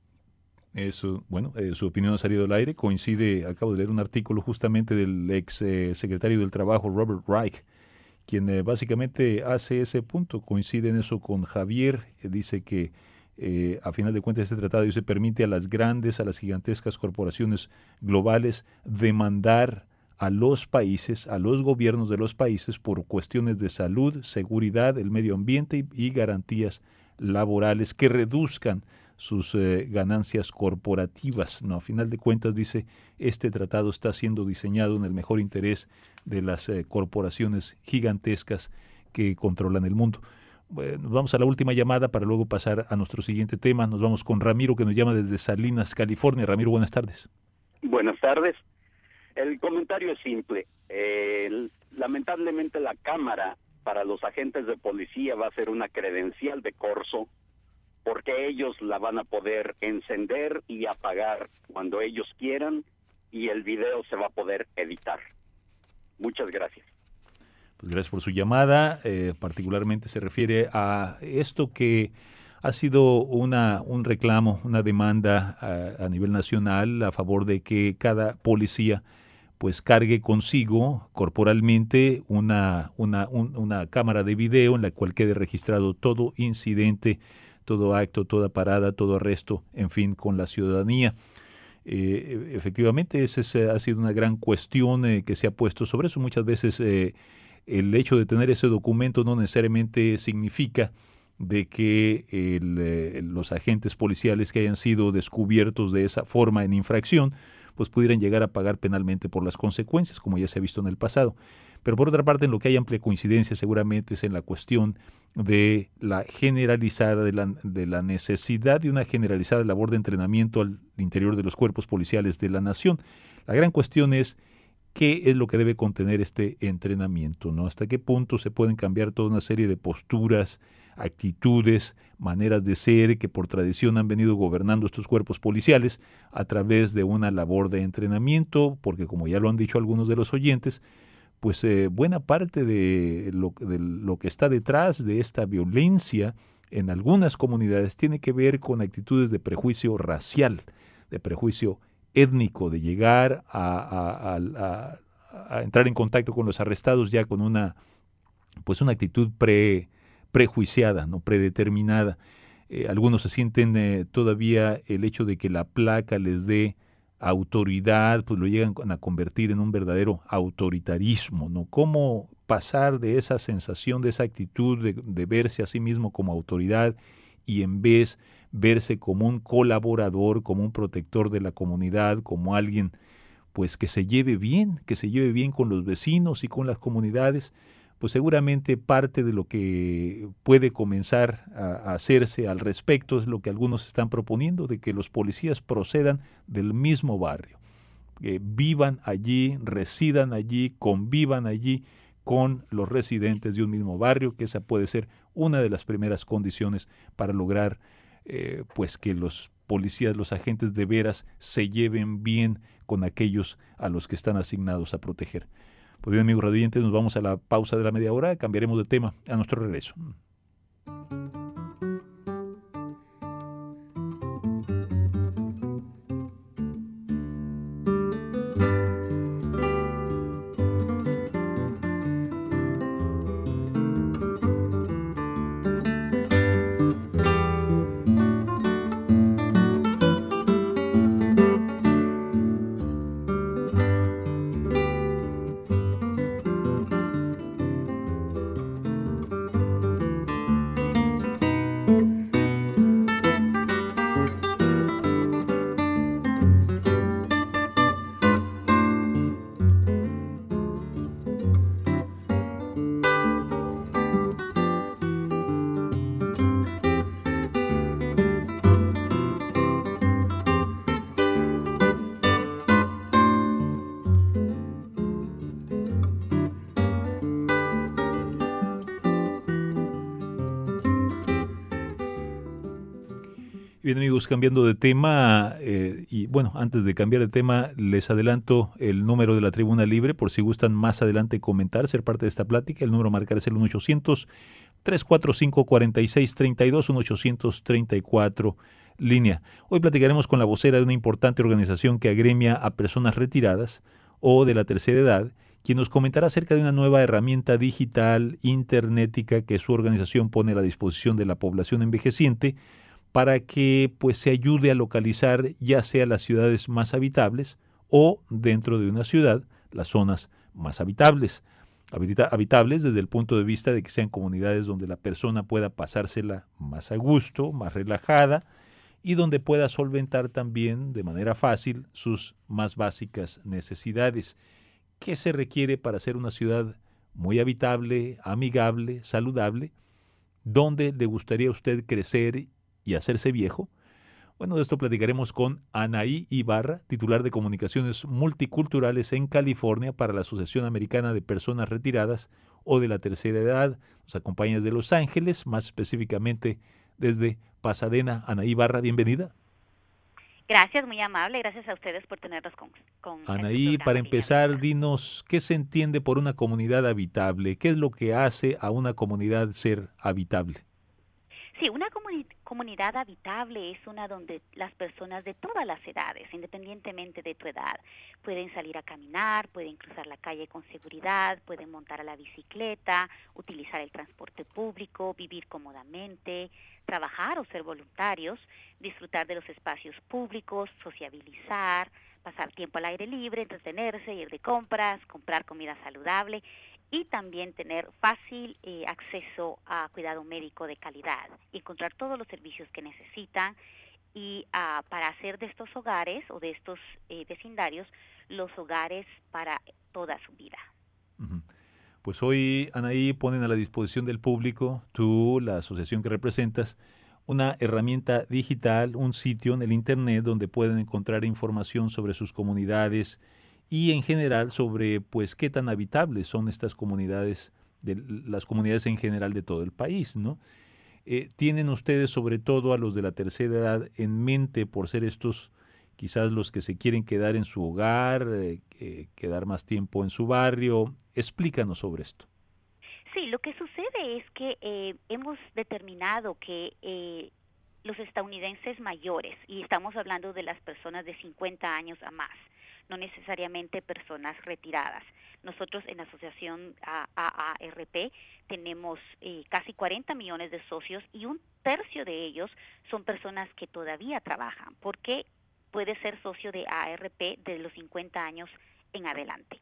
Eso, bueno, eh, su opinión ha salido al aire, coincide, acabo de leer un artículo justamente del ex eh, secretario del Trabajo, Robert Reich, quien eh, básicamente hace ese punto, coincide en eso con Javier, eh, dice que eh, a final de cuentas este tratado dice, permite a las grandes, a las gigantescas corporaciones globales demandar a los países, a los gobiernos de los países por cuestiones de salud, seguridad, el medio ambiente y, y garantías laborales que reduzcan sus eh, ganancias corporativas. No, a final de cuentas dice, este tratado está siendo diseñado en el mejor interés de las eh, corporaciones gigantescas que controlan el mundo. Bueno, vamos a la última llamada para luego pasar a nuestro siguiente tema. Nos vamos con Ramiro, que nos llama desde Salinas, California. Ramiro, buenas tardes.
Buenas tardes. El comentario es simple. Eh, lamentablemente la cámara para los agentes de policía va a ser una credencial de corso, porque ellos la van a poder encender y apagar cuando ellos quieran y el video se va a poder editar. Muchas gracias.
Pues gracias por su llamada. Eh, particularmente se refiere a esto que ha sido una un reclamo, una demanda a, a nivel nacional a favor de que cada policía pues cargue consigo corporalmente una, una, un, una cámara de video en la cual quede registrado todo incidente, todo acto, toda parada, todo arresto, en fin, con la ciudadanía. Eh, efectivamente, esa ha sido una gran cuestión eh, que se ha puesto sobre eso. Muchas veces eh, el hecho de tener ese documento no necesariamente significa de que el, eh, los agentes policiales que hayan sido descubiertos de esa forma en infracción, pues pudieran llegar a pagar penalmente por las consecuencias, como ya se ha visto en el pasado. Pero por otra parte, en lo que hay amplia coincidencia seguramente es en la cuestión de la generalizada, de la, de la necesidad de una generalizada labor de entrenamiento al interior de los cuerpos policiales de la nación. La gran cuestión es qué es lo que debe contener este entrenamiento, ¿no? Hasta qué punto se pueden cambiar toda una serie de posturas, actitudes, maneras de ser que por tradición han venido gobernando estos cuerpos policiales a través de una labor de entrenamiento, porque como ya lo han dicho algunos de los oyentes, pues eh, buena parte de lo, de lo que está detrás de esta violencia en algunas comunidades tiene que ver con actitudes de prejuicio racial, de prejuicio étnico, de llegar a, a, a, a, a entrar en contacto con los arrestados ya con una, pues una actitud pre, prejuiciada, no predeterminada. Eh, algunos se sienten eh, todavía el hecho de que la placa les dé autoridad, pues lo llegan a convertir en un verdadero autoritarismo, ¿no? ¿Cómo pasar de esa sensación, de esa actitud de, de verse a sí mismo como autoridad y en vez verse como un colaborador, como un protector de la comunidad, como alguien pues que se lleve bien, que se lleve bien con los vecinos y con las comunidades? Pues seguramente parte de lo que puede comenzar a hacerse al respecto es lo que algunos están proponiendo, de que los policías procedan del mismo barrio, que vivan allí, residan allí, convivan allí con los residentes de un mismo barrio, que esa puede ser una de las primeras condiciones para lograr eh, pues que los policías, los agentes de veras se lleven bien con aquellos a los que están asignados a proteger. Pues bien, amigos radioyentes, nos vamos a la pausa de la media hora, cambiaremos de tema a nuestro regreso. Bien, amigos, cambiando de tema, eh, y bueno, antes de cambiar de tema, les adelanto el número de la Tribuna Libre, por si gustan más adelante comentar, ser parte de esta plática. El número a marcar es el uno ochocientos, tres cuatro cinco, cuatro seis tres dos, uno ochocientos treinta y cuatro, línea. Hoy platicaremos con la vocera de una importante organización que agremia a personas retiradas o de la tercera edad, quien nos comentará acerca de una nueva herramienta digital, internética, que su organización pone a la disposición de la población envejeciente, para que pues se ayude a localizar ya sea las ciudades más habitables o dentro de una ciudad las zonas más habitables. Habita- habitables desde el punto de vista de que sean comunidades donde la persona pueda pasársela más a gusto, más relajada y donde pueda solventar también de manera fácil sus más básicas necesidades. ¿Qué se requiere para ser una ciudad muy habitable, amigable, saludable? ¿Dónde le gustaría a usted crecer y hacerse viejo? Bueno, de esto platicaremos con Anaí Ibarra, titular de Comunicaciones Multiculturales en California para la Asociación Americana de Personas Retiradas o de la Tercera Edad. Nos acompaña desde Los Ángeles, más específicamente desde Pasadena. Anaí Ibarra, bienvenida.
Gracias, muy amable. Gracias a ustedes por tenernos con, con
Anaí, para empezar, dinos, ¿qué se entiende por una comunidad habitable? ¿Qué es lo que hace a una comunidad ser habitable?
Sí, una comuni- comunidad habitable es una donde las personas de todas las edades, independientemente de tu edad, pueden salir a caminar, pueden cruzar la calle con seguridad, pueden montar a la bicicleta, utilizar el transporte público, vivir cómodamente, trabajar o ser voluntarios, disfrutar de los espacios públicos, sociabilizar, pasar tiempo al aire libre, entretenerse, ir de compras, comprar comida saludable y también tener fácil eh, acceso a cuidado médico de calidad, encontrar todos los servicios que necesitan y uh, para hacer de estos hogares o de estos eh, vecindarios los hogares para toda su vida.
Uh-huh. Pues hoy, Anaí, ponen a la disposición del público, tú, la asociación que representas, una herramienta digital, un sitio en el Internet donde pueden encontrar información sobre sus comunidades y en general sobre pues qué tan habitables son estas comunidades, de, las comunidades en general de todo el país, ¿no? Eh, ¿Tienen ustedes, sobre todo a los de la tercera edad, en mente por ser estos quizás los que se quieren quedar en su hogar, eh, eh, quedar más tiempo en su barrio? Explícanos sobre esto.
Sí, lo que sucede es que eh, hemos determinado que eh, los estadounidenses mayores, y estamos hablando de las personas de cincuenta años a más, no necesariamente personas retiradas. Nosotros en la asociación A A R P tenemos eh, casi cuarenta millones de socios y un tercio de ellos son personas que todavía trabajan, porque puede ser socio de A A R P de los cincuenta años en adelante.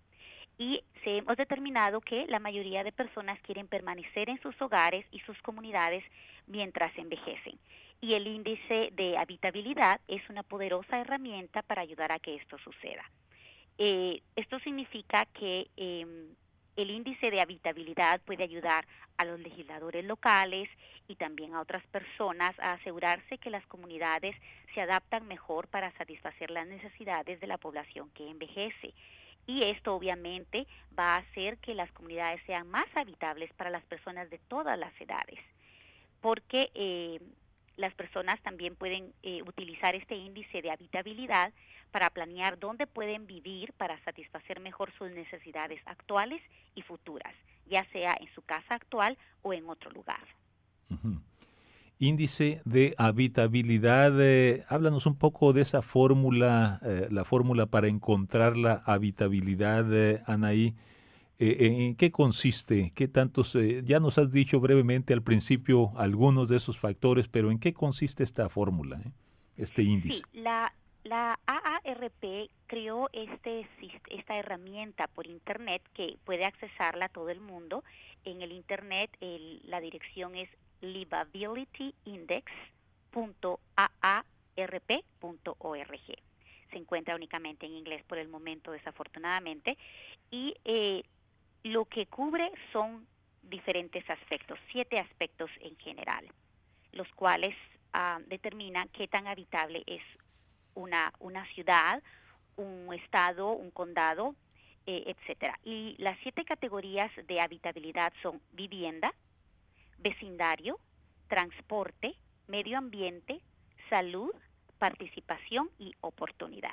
Y se, hemos determinado que la mayoría de personas quieren permanecer en sus hogares y sus comunidades mientras envejecen. Y el índice de habitabilidad es una poderosa herramienta para ayudar a que esto suceda. Eh, esto significa que eh, el índice de habitabilidad puede ayudar a los legisladores locales y también a otras personas a asegurarse que las comunidades se adaptan mejor para satisfacer las necesidades de la población que envejece. Y esto obviamente va a hacer que las comunidades sean más habitables para las personas de todas las edades, porque eh, las personas también pueden eh, utilizar este índice de habitabilidad para planear dónde pueden vivir para satisfacer mejor sus necesidades actuales y futuras, ya sea en su casa actual o en otro lugar.
Uh-huh. Índice de habitabilidad, eh, háblanos un poco de esa fórmula, eh, la fórmula para encontrar la habitabilidad, eh, Anaí. Eh, ¿En qué consiste? ¿Qué tantos? Eh, ya nos has dicho brevemente al principio algunos de esos factores, pero ¿en qué consiste esta fórmula, eh? este índice?
Sí, la, la A A R P creó este, esta herramienta por Internet que puede accesarla todo el mundo. En el Internet el, la dirección es livability index punto a a r p punto org. Se encuentra únicamente en inglés por el momento, desafortunadamente, y eh, lo que cubre son diferentes aspectos, siete aspectos en general, los cuales uh, determinan qué tan habitable es una, una ciudad, un estado, un condado, eh, etcétera. Y las siete categorías de habitabilidad son vivienda, vecindario, transporte, medio ambiente, salud, participación y oportunidad.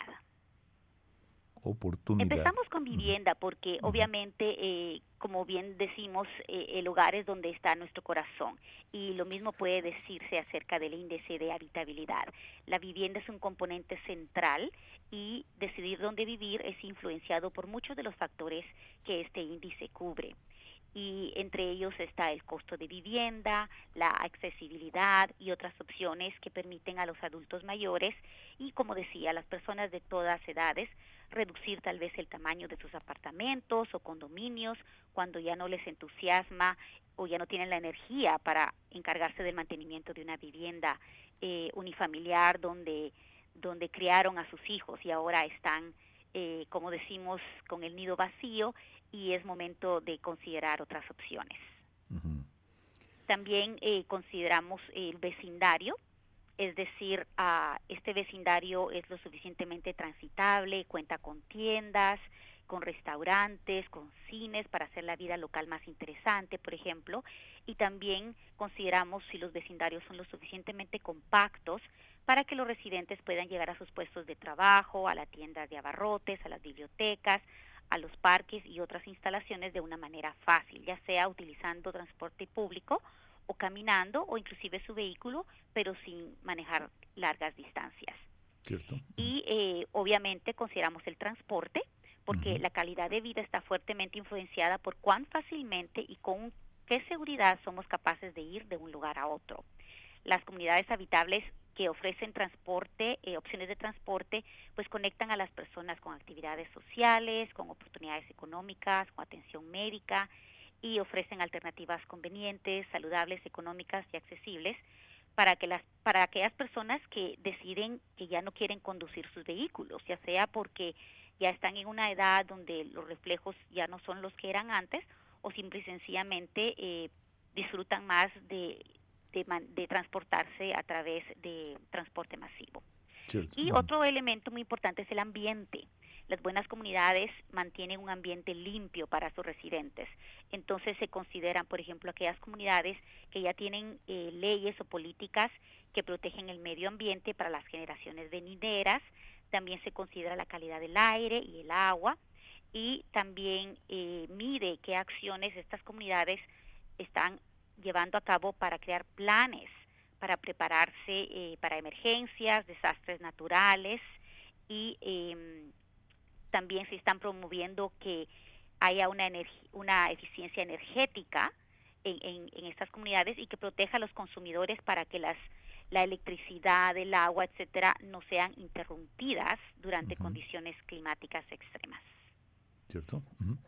Oportunidad.
Empezamos con vivienda porque uh-huh. obviamente, eh, como bien decimos, eh, el hogar es donde está nuestro corazón, y lo mismo puede decirse acerca del índice de habitabilidad. La vivienda es un componente central y decidir dónde vivir es influenciado por muchos de los factores que este índice cubre. Y entre ellos está el costo de vivienda, la accesibilidad y otras opciones que permiten a los adultos mayores y, como decía, a las personas de todas edades reducir tal vez el tamaño de sus apartamentos o condominios cuando ya no les entusiasma o ya no tienen la energía para encargarse del mantenimiento de una vivienda eh, unifamiliar donde, donde criaron a sus hijos y ahora están, eh, como decimos, con el nido vacío, y es momento de considerar otras opciones. Uh-huh. También eh, consideramos el vecindario, es decir, uh, este vecindario es lo suficientemente transitable, cuenta con tiendas, con restaurantes, con cines para hacer la vida local más interesante, por ejemplo, y también consideramos si los vecindarios son lo suficientemente compactos para que los residentes puedan llegar a sus puestos de trabajo, a la tienda de abarrotes, a las bibliotecas, a los parques y otras instalaciones de una manera fácil, ya sea utilizando transporte público o caminando o inclusive su vehículo, pero sin manejar largas distancias.
Cierto.
Y eh, obviamente consideramos el transporte, porque uh-huh. la calidad de vida está fuertemente influenciada por cuán fácilmente y con qué seguridad somos capaces de ir de un lugar a otro. Las comunidades habitables que ofrecen transporte, eh, opciones de transporte, pues conectan a las personas con actividades sociales, con oportunidades económicas, con atención médica, y ofrecen alternativas convenientes, saludables, económicas y accesibles para que las para aquellas personas que deciden que ya no quieren conducir sus vehículos, ya sea porque ya están en una edad donde los reflejos ya no son los que eran antes, o simple y sencillamente eh, disfrutan más de De, man, de transportarse a través de transporte masivo. Cierto. Y uh-huh. otro elemento muy importante es el ambiente. Las buenas comunidades mantienen un ambiente limpio para sus residentes. Entonces se consideran, por ejemplo, aquellas comunidades que ya tienen eh, leyes o políticas que protegen el medio ambiente para las generaciones venideras. También se considera la calidad del aire y el agua, y también eh, mide qué acciones estas comunidades están llevando a cabo para crear planes, para prepararse eh, para emergencias, desastres naturales, y eh, también se están promoviendo que haya una, energi- una eficiencia energética en, en, en estas comunidades y que proteja a los consumidores para que las la electricidad, el agua, etcétera, no sean interrumpidas durante uh-huh. condiciones climáticas extremas.
¿Cierto? Uh-huh.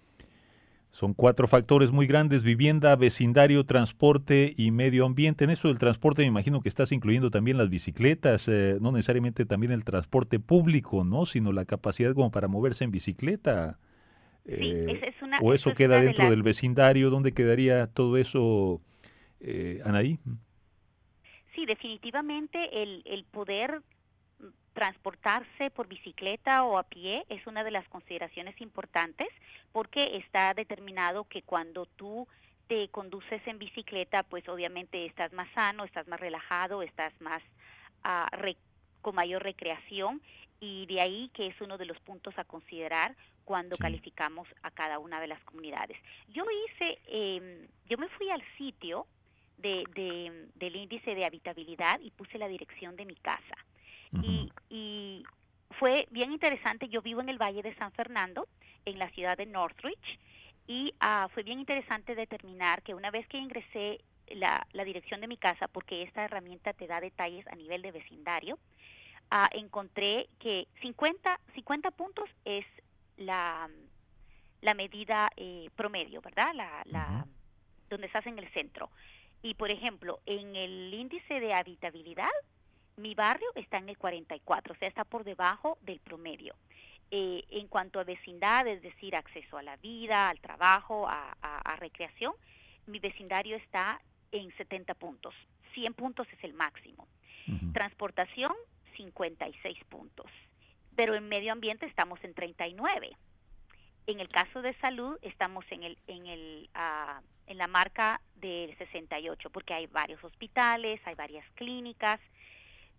Son cuatro factores muy grandes: vivienda, vecindario, transporte y medio ambiente. En eso del transporte me imagino que estás incluyendo también las bicicletas, eh, no necesariamente también el transporte público, ¿no? Sino la capacidad como para moverse en bicicleta.
Eh, sí, esa es una,
¿O eso
es
queda
de
dentro
las...
del vecindario? ¿Dónde quedaría todo eso, eh, Anaí?
Sí, definitivamente el, el poder transportarse por bicicleta o a pie es una de las consideraciones importantes, porque está determinado que cuando tú te conduces en bicicleta, pues obviamente estás más sano, estás más relajado, estás más uh, re, con mayor recreación, y de ahí que es uno de los puntos a considerar cuando sí. calificamos a cada una de las comunidades. Yo hice, eh, yo me fui al sitio de, de, del índice de habitabilidad y puse la dirección de mi casa. Uh-huh. Y, y fue bien interesante. Yo vivo en el Valle de San Fernando, en la ciudad de Northridge, y uh, fue bien interesante determinar que una vez que ingresé la, la dirección de mi casa, porque esta herramienta te da detalles a nivel de vecindario, uh, encontré que cincuenta, cincuenta puntos es la, la medida eh, promedio, ¿verdad? La, la, uh-huh. donde estás en el centro. Y, por ejemplo, en el índice de habitabilidad, mi barrio está en el cuarenta y cuatro, o sea, está por debajo del promedio. Eh, en cuanto a vecindad, es decir, acceso a la vida, al trabajo, a, a, a recreación, mi vecindario está en setenta puntos. cien puntos es el máximo. Uh-huh. Transportación, cincuenta y seis puntos. Pero en medio ambiente estamos en treinta y nueve. En el caso de salud, estamos en el en el uh, en la marca del sesenta y ocho, porque hay varios hospitales, hay varias clínicas.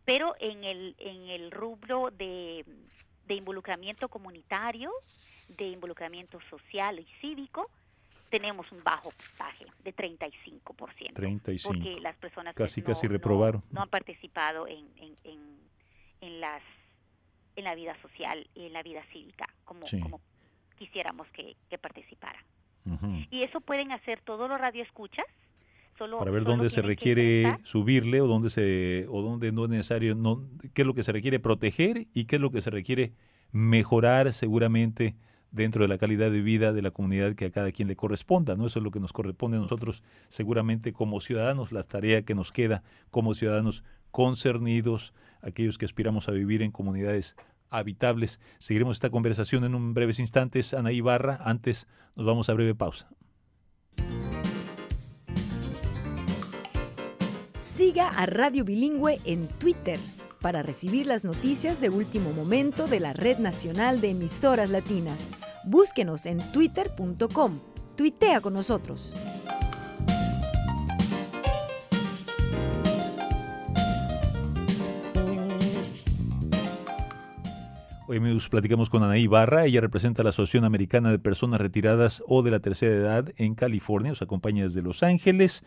pero en el, en el rubro de, de involucramiento comunitario, de involucramiento social y cívico, tenemos un bajo puntaje de treinta y cinco por ciento.
treinta y cinco.
Porque las personas
casi,
pues, no,
casi reprobaron.
No, no han participado en, en, en, en, las, en la vida social y en la vida cívica como, sí. como quisiéramos que, que participaran. Uh-huh. Y eso pueden hacer todos los radioescuchas. Solo,
para ver dónde se requiere subirle o dónde se o dónde no es necesario, no, qué es lo que se requiere proteger y qué es lo que se requiere mejorar seguramente dentro de la calidad de vida de la comunidad que a cada quien le corresponda, ¿no? Eso es lo que nos corresponde a nosotros seguramente como ciudadanos, la tarea que nos queda como ciudadanos concernidos, aquellos que aspiramos a vivir en comunidades habitables. Seguiremos esta conversación en un breves instantes. Anaí Barra, antes nos vamos a breve pausa.
Siga a Radio Bilingüe en Twitter para recibir las noticias de último momento de la Red Nacional de Emisoras Latinas. Búsquenos en twitter punto com. Tuitea con nosotros.
Hoy nos platicamos con Anaí Barra. Ella representa a la Asociación Americana de Personas Retiradas o de la Tercera Edad en California. Nos acompaña desde Los Ángeles.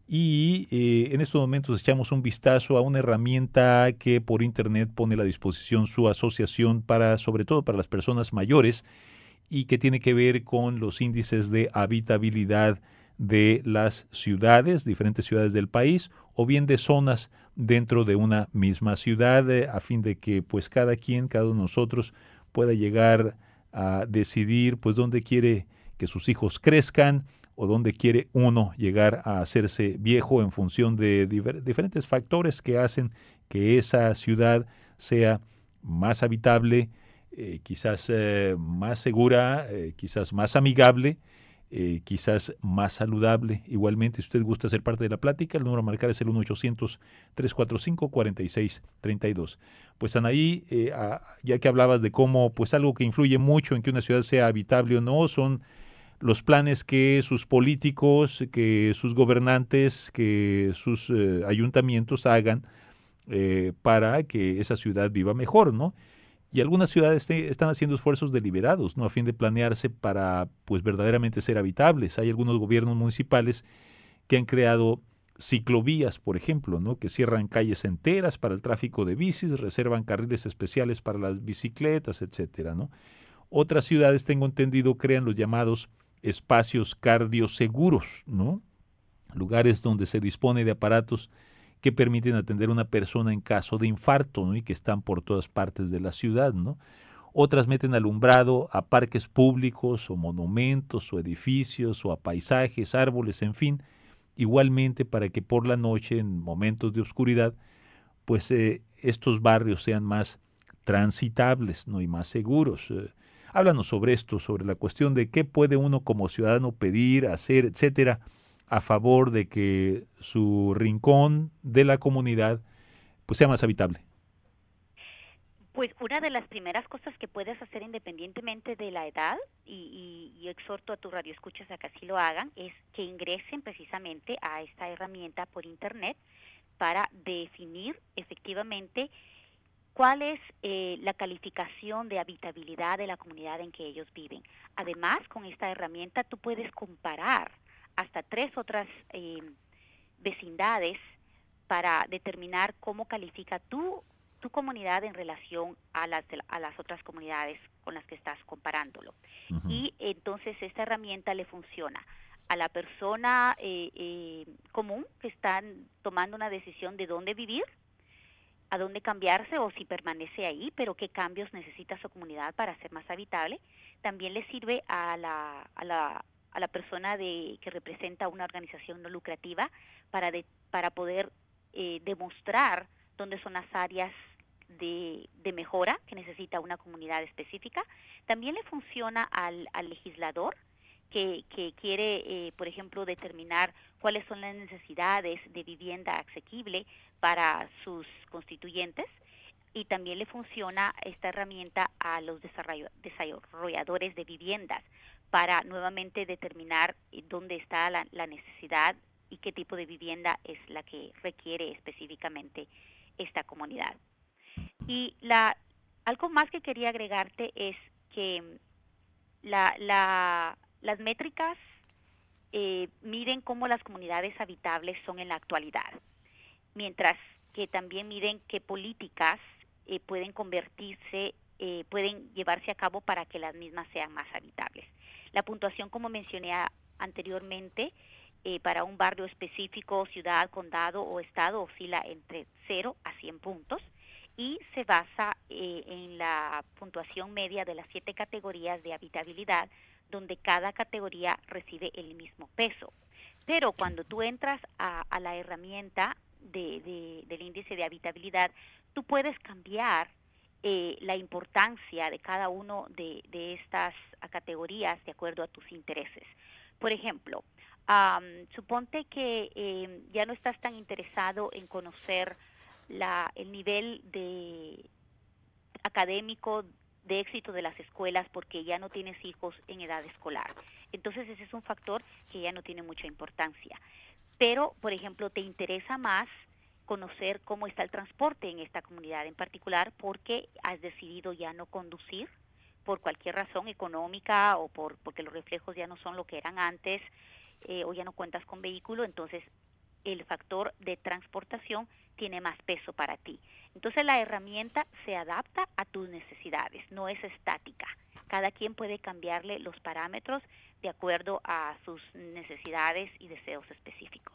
Y eh, en estos momentos echamos un vistazo a una herramienta que por internet pone a la disposición su asociación para, sobre todo para las personas mayores, y que tiene que ver con los índices de habitabilidad de las ciudades, diferentes ciudades del país, o bien de zonas dentro de una misma ciudad, eh, a fin de que pues cada quien, cada uno de nosotros pueda llegar a decidir pues dónde quiere que sus hijos crezcan, o dónde quiere uno llegar a hacerse viejo en función de diver- diferentes factores que hacen que esa ciudad sea más habitable, eh, quizás eh, más segura, eh, quizás más amigable, eh, quizás más saludable. Igualmente, si usted gusta ser parte de la plática, el número a marcar es el uno ochocientos, tres cuatro cinco, cuatro seis tres dos. Pues Anaí, eh, a, ya que hablabas de cómo pues algo que influye mucho en que una ciudad sea habitable o no, son los planes que sus políticos, que sus gobernantes, que sus eh, ayuntamientos hagan eh, para que esa ciudad viva mejor, ¿no? Y algunas ciudades te, están haciendo esfuerzos deliberados, ¿no? A fin de planearse para, pues, verdaderamente ser habitables. Hay algunos gobiernos municipales que han creado ciclovías, por ejemplo, ¿no? Que cierran calles enteras para el tráfico de bicis, reservan carriles especiales para las bicicletas, etcétera, ¿no? Otras ciudades, tengo entendido, crean los llamados espacios cardioseguros, ¿no? Lugares donde se dispone de aparatos que permiten atender a una persona en caso de infarto, ¿no? Y que están por todas partes de la ciudad, ¿no? Otras meten alumbrado a parques públicos o monumentos o edificios o a paisajes, árboles, en fin, igualmente para que por la noche, en momentos de oscuridad, pues eh, estos barrios sean más transitables, ¿no? Y más seguros. Eh, Háblanos sobre esto, sobre la cuestión de qué puede uno como ciudadano pedir, hacer, etcétera, a favor de que su rincón de la comunidad pues sea más habitable.
Pues una de las primeras cosas que puedes hacer independientemente de la edad, y, y, y exhorto a tus radioescuchas a que así lo hagan, es que ingresen precisamente a esta herramienta por internet para definir efectivamente cuál es eh, la calificación de habitabilidad de la comunidad en que ellos viven. Además, con esta herramienta tú puedes comparar hasta tres otras eh, vecindades para determinar cómo califica tu, tu comunidad en relación a las, a las otras comunidades con las que estás comparándolo. Uh-huh. Y entonces esta herramienta le funciona a la persona eh, eh, común que está tomando una decisión de dónde vivir, a dónde cambiarse o si permanece ahí, pero qué cambios necesita su comunidad para ser más habitable. También le sirve a la, a la, a la persona de, que representa una organización no lucrativa para, de, para poder eh, demostrar dónde son las áreas de, de mejora que necesita una comunidad específica. También le funciona al, al legislador que, que quiere, eh, por ejemplo, determinar cuáles son las necesidades de vivienda asequible para sus constituyentes, y también le funciona esta herramienta a los desarrolladores de viviendas para nuevamente determinar dónde está la, la necesidad y qué tipo de vivienda es la que requiere específicamente esta comunidad. Y la, algo más que quería agregarte es que la, la, las métricas eh, miden cómo las comunidades habitables son en la actualidad, mientras que también miden qué políticas eh, pueden convertirse, eh, pueden llevarse a cabo para que las mismas sean más habitables. La puntuación, como mencioné a, anteriormente, eh, para un barrio específico, ciudad, condado o estado, oscila entre cero a cien puntos y se basa eh, en la puntuación media de las siete categorías de habitabilidad, donde cada categoría recibe el mismo peso. Pero cuando tú entras a, a la herramienta de, de, del índice de habitabilidad, tú puedes cambiar eh, la importancia de cada uno de, de estas categorías de acuerdo a tus intereses. Por ejemplo, um, suponte que eh, ya no estás tan interesado en conocer la, el nivel de académico de éxito de las escuelas porque ya no tienes hijos en edad escolar. Entonces ese es un factor que ya no tiene mucha importancia. Pero, por ejemplo, te interesa más conocer cómo está el transporte en esta comunidad en particular porque has decidido ya no conducir por cualquier razón económica o por porque los reflejos ya no son lo que eran antes eh, o ya no cuentas con vehículo, entonces el factor de transportación tiene más peso para ti. Entonces la herramienta se adapta a tus necesidades, no es estática. Cada quien puede cambiarle los parámetros de acuerdo a sus necesidades y deseos específicos.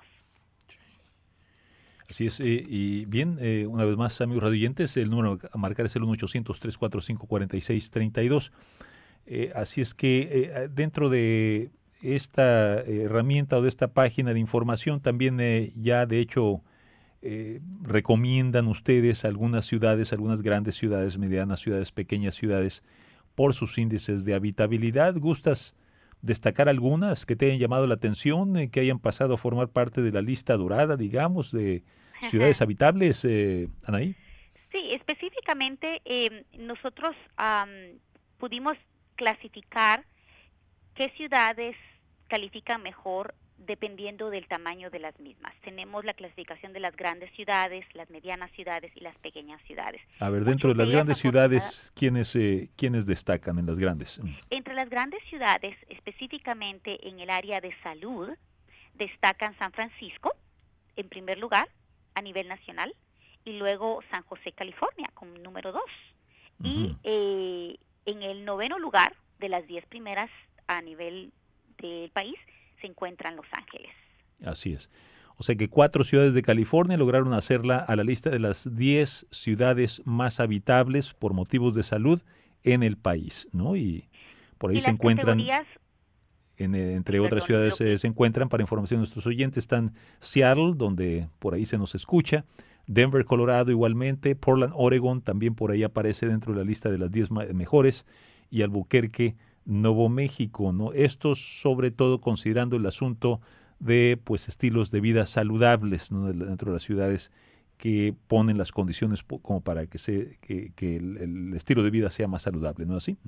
Así es, eh, y bien, eh, una vez más, amigos radioyentes, el número a marcar es el uno ochocientos, tres cuatro cinco, cuatro seis tres dos. Eh, así es que eh, dentro de esta eh, herramienta o de esta página de información también eh, ya de hecho eh, recomiendan ustedes algunas ciudades, algunas grandes ciudades, medianas ciudades, pequeñas ciudades, por sus índices de habitabilidad. ¿Gustas destacar algunas que te hayan llamado la atención, eh, que hayan pasado a formar parte de la lista dorada, digamos, de ciudades habitables, eh, Anaí?
Sí, específicamente eh, nosotros um, pudimos clasificar qué ciudades califican mejor dependiendo del tamaño de las mismas. Tenemos la clasificación de las grandes ciudades, las medianas ciudades y las pequeñas ciudades.
A ver, dentro de las grandes ciudades, ¿quiénes, eh, ¿quiénes destacan en las grandes?
Entre las grandes ciudades, específicamente en el área de salud, destacan San Francisco, en primer lugar, a nivel nacional, y luego San José, California, como número dos. Uh-huh. Y eh, en el noveno lugar, de las diez primeras a nivel del país, se encuentran Los Ángeles.
Así es. O sea que cuatro ciudades de California lograron hacerla a la lista de las diez ciudades más habitables por motivos de salud en el país, ¿no? Y por ahí
y
se encuentran,
categorías...
en, entre
Perdón,
otras ciudades
que...
eh, se encuentran, para información de nuestros oyentes, están Seattle, donde por ahí se nos escucha, Denver, Colorado igualmente, Portland, Oregon, también por ahí aparece dentro de la lista de las diez mejores, y Albuquerque, Nuevo México, ¿no? Esto sobre todo considerando el asunto de pues estilos de vida saludables, ¿no? Dentro de las ciudades que ponen las condiciones como para que se que, que el, el estilo de vida sea más saludable, ¿no es así?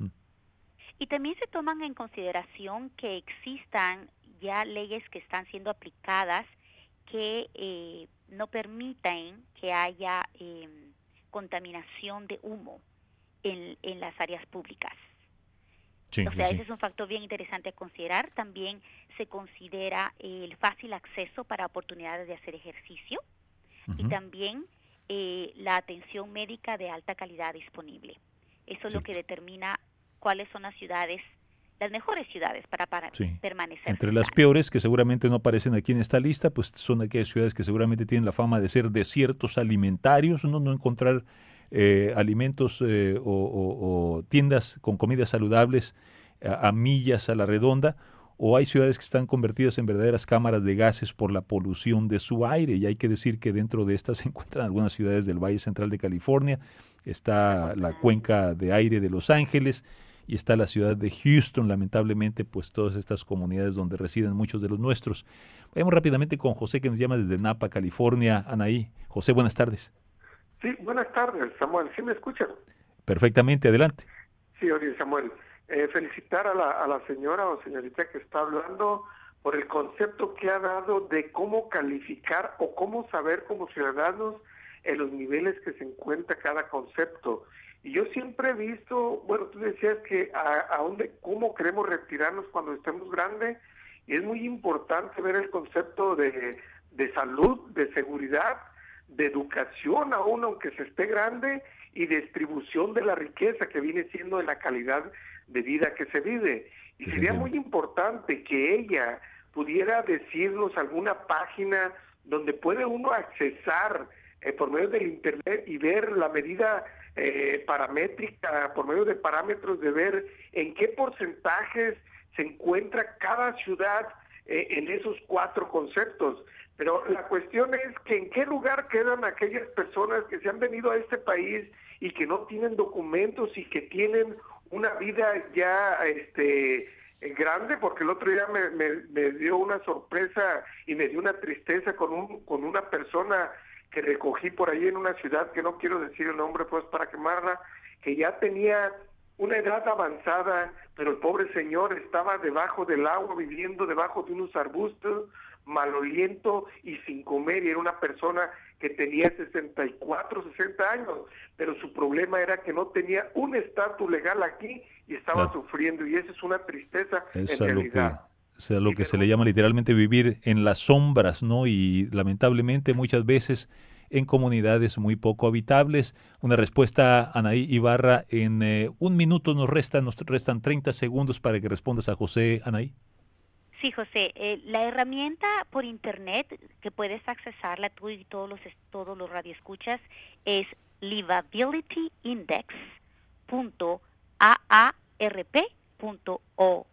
Y también se toman en consideración que existan ya leyes que están siendo aplicadas que eh, no permitan que haya eh, contaminación de humo en, en las áreas públicas. Sí, o sea, sí. Ese es un factor bien interesante a considerar. También se considera el fácil acceso para oportunidades de hacer ejercicio uh-huh. y también eh, la atención médica de alta calidad disponible. Eso sí. es lo que determina cuáles son las ciudades, las mejores ciudades para, para sí. permanecer.
Entre las peores, que seguramente no aparecen aquí en esta lista, pues son aquellas ciudades que seguramente tienen la fama de ser desiertos alimentarios, no, no encontrar Eh, alimentos eh, o, o, o tiendas con comidas saludables a, a millas a la redonda, o hay ciudades que están convertidas en verdaderas cámaras de gases por la polución de su aire, y hay que decir que dentro de estas se encuentran algunas ciudades del Valle Central de California, está la cuenca de aire de Los Ángeles y está la ciudad de Houston, lamentablemente, pues todas estas comunidades donde residen muchos de los nuestros. Vayamos rápidamente con José, que nos llama desde Napa, California. Anaí. José, buenas tardes.
Sí, buenas tardes, Samuel. ¿Sí me escuchan?
Perfectamente, adelante.
Sí, oye, Samuel. Eh, felicitar a la, a la señora o señorita que está hablando por el concepto que ha dado de cómo calificar o cómo saber como ciudadanos en los niveles que se encuentra cada concepto. Y yo siempre he visto, bueno, tú decías que a, a dónde, cómo queremos retirarnos cuando estemos grandes, y es muy importante ver el concepto de, de salud, de seguridad, de educación aún aunque se esté grande, y distribución de la riqueza que viene siendo de la calidad de vida que se vive. Y sería muy importante que ella pudiera decirnos alguna página donde puede uno accesar eh, por medio del internet y ver la medida eh, paramétrica, por medio de parámetros, de ver en qué porcentajes se encuentra cada ciudad eh, en esos cuatro conceptos. Pero la cuestión es que en qué lugar quedan aquellas personas que se han venido a este país y que no tienen documentos y que tienen una vida ya este grande, porque el otro día me, me, me dio una sorpresa y me dio una tristeza con un con una persona que recogí por ahí en una ciudad, que no quiero decir el nombre pues para quemarla, que ya tenía una edad avanzada, pero el pobre señor estaba debajo del agua, viviendo debajo de unos arbustos, maloliento y sin comer, y era una persona que tenía sesenta y cuatro, sesenta años, pero su problema era que no tenía un estatus legal aquí y estaba claro. sufriendo, y eso es una tristeza
es
en realidad.
Que, es a lo que se le llama literalmente vivir en las sombras, ¿no? Y lamentablemente muchas veces en comunidades muy poco habitables. Una respuesta, Anaí Ibarra, en eh, un minuto nos restan, nos restan treinta segundos para que respondas a José, Anaí.
Sí, José, eh, la herramienta por internet que puedes accesarla tú y todos los todos los radioescuchas es livability index punto a a r p punto org.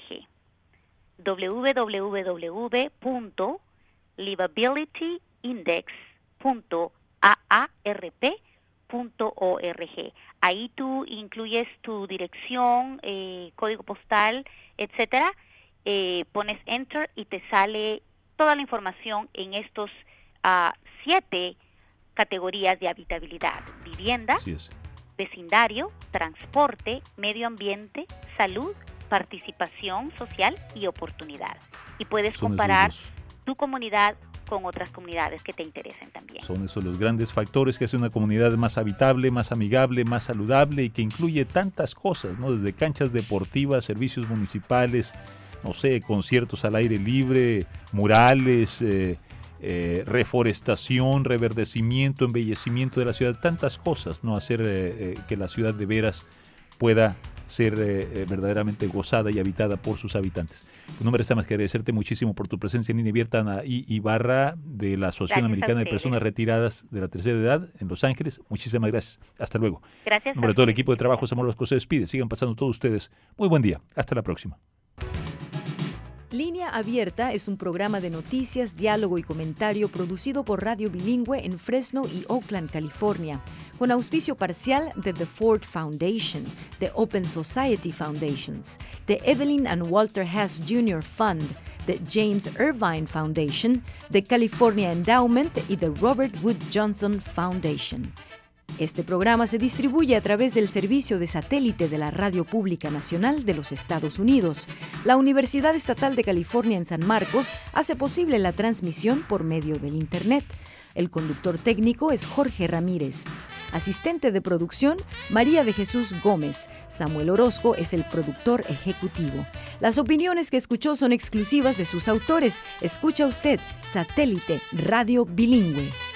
w w w punto livability index punto a a r p punto org. Ahí tú incluyes tu dirección, eh, código postal, etcétera. Eh, pones enter y te sale toda la información en estos uh, siete categorías de habitabilidad: vivienda, vecindario, transporte, medio ambiente, salud, participación social y oportunidad. Y puedes Son comparar tu comunidad con otras comunidades que te interesen también.
Son esos los grandes factores que hacen una comunidad más habitable, más amigable, más saludable, y que incluye tantas cosas, ¿no? Desde canchas deportivas, servicios municipales, no sé, conciertos al aire libre, murales, eh, eh, reforestación, reverdecimiento, embellecimiento de la ciudad, tantas cosas, ¿no? Hacer eh, eh, que la ciudad de veras pueda ser eh, eh, verdaderamente gozada y habitada por sus habitantes. No me resta más que agradecerte muchísimo por tu presencia en línea abierta, Anaí Ibarra, de la Asociación gracias Americana de Personas Retiradas de la Tercera Edad en Los Ángeles. Muchísimas gracias. Hasta luego.
Gracias.
En nombre de todo el equipo de trabajo, Samuel Orozco se despide. Sigan pasando todos ustedes. Muy buen día. Hasta la próxima.
Línea Abierta es un programa de noticias, diálogo y comentario producido por Radio Bilingüe en Fresno y Oakland, California, con auspicio parcial de The Ford Foundation, The Open Society Foundations, The Evelyn and Walter Hess junior Fund, The James Irvine Foundation, The California Endowment y The Robert Wood Johnson Foundation. Este programa se distribuye a través del servicio de satélite de la Radio Pública Nacional de los Estados Unidos. La Universidad Estatal de California en San Marcos hace posible la transmisión por medio del Internet. El conductor técnico es Jorge Ramírez. Asistente de producción, María de Jesús Gómez. Samuel Orozco es el productor ejecutivo. Las opiniones que escuchó son exclusivas de sus autores. Escucha usted Satélite Radio Bilingüe.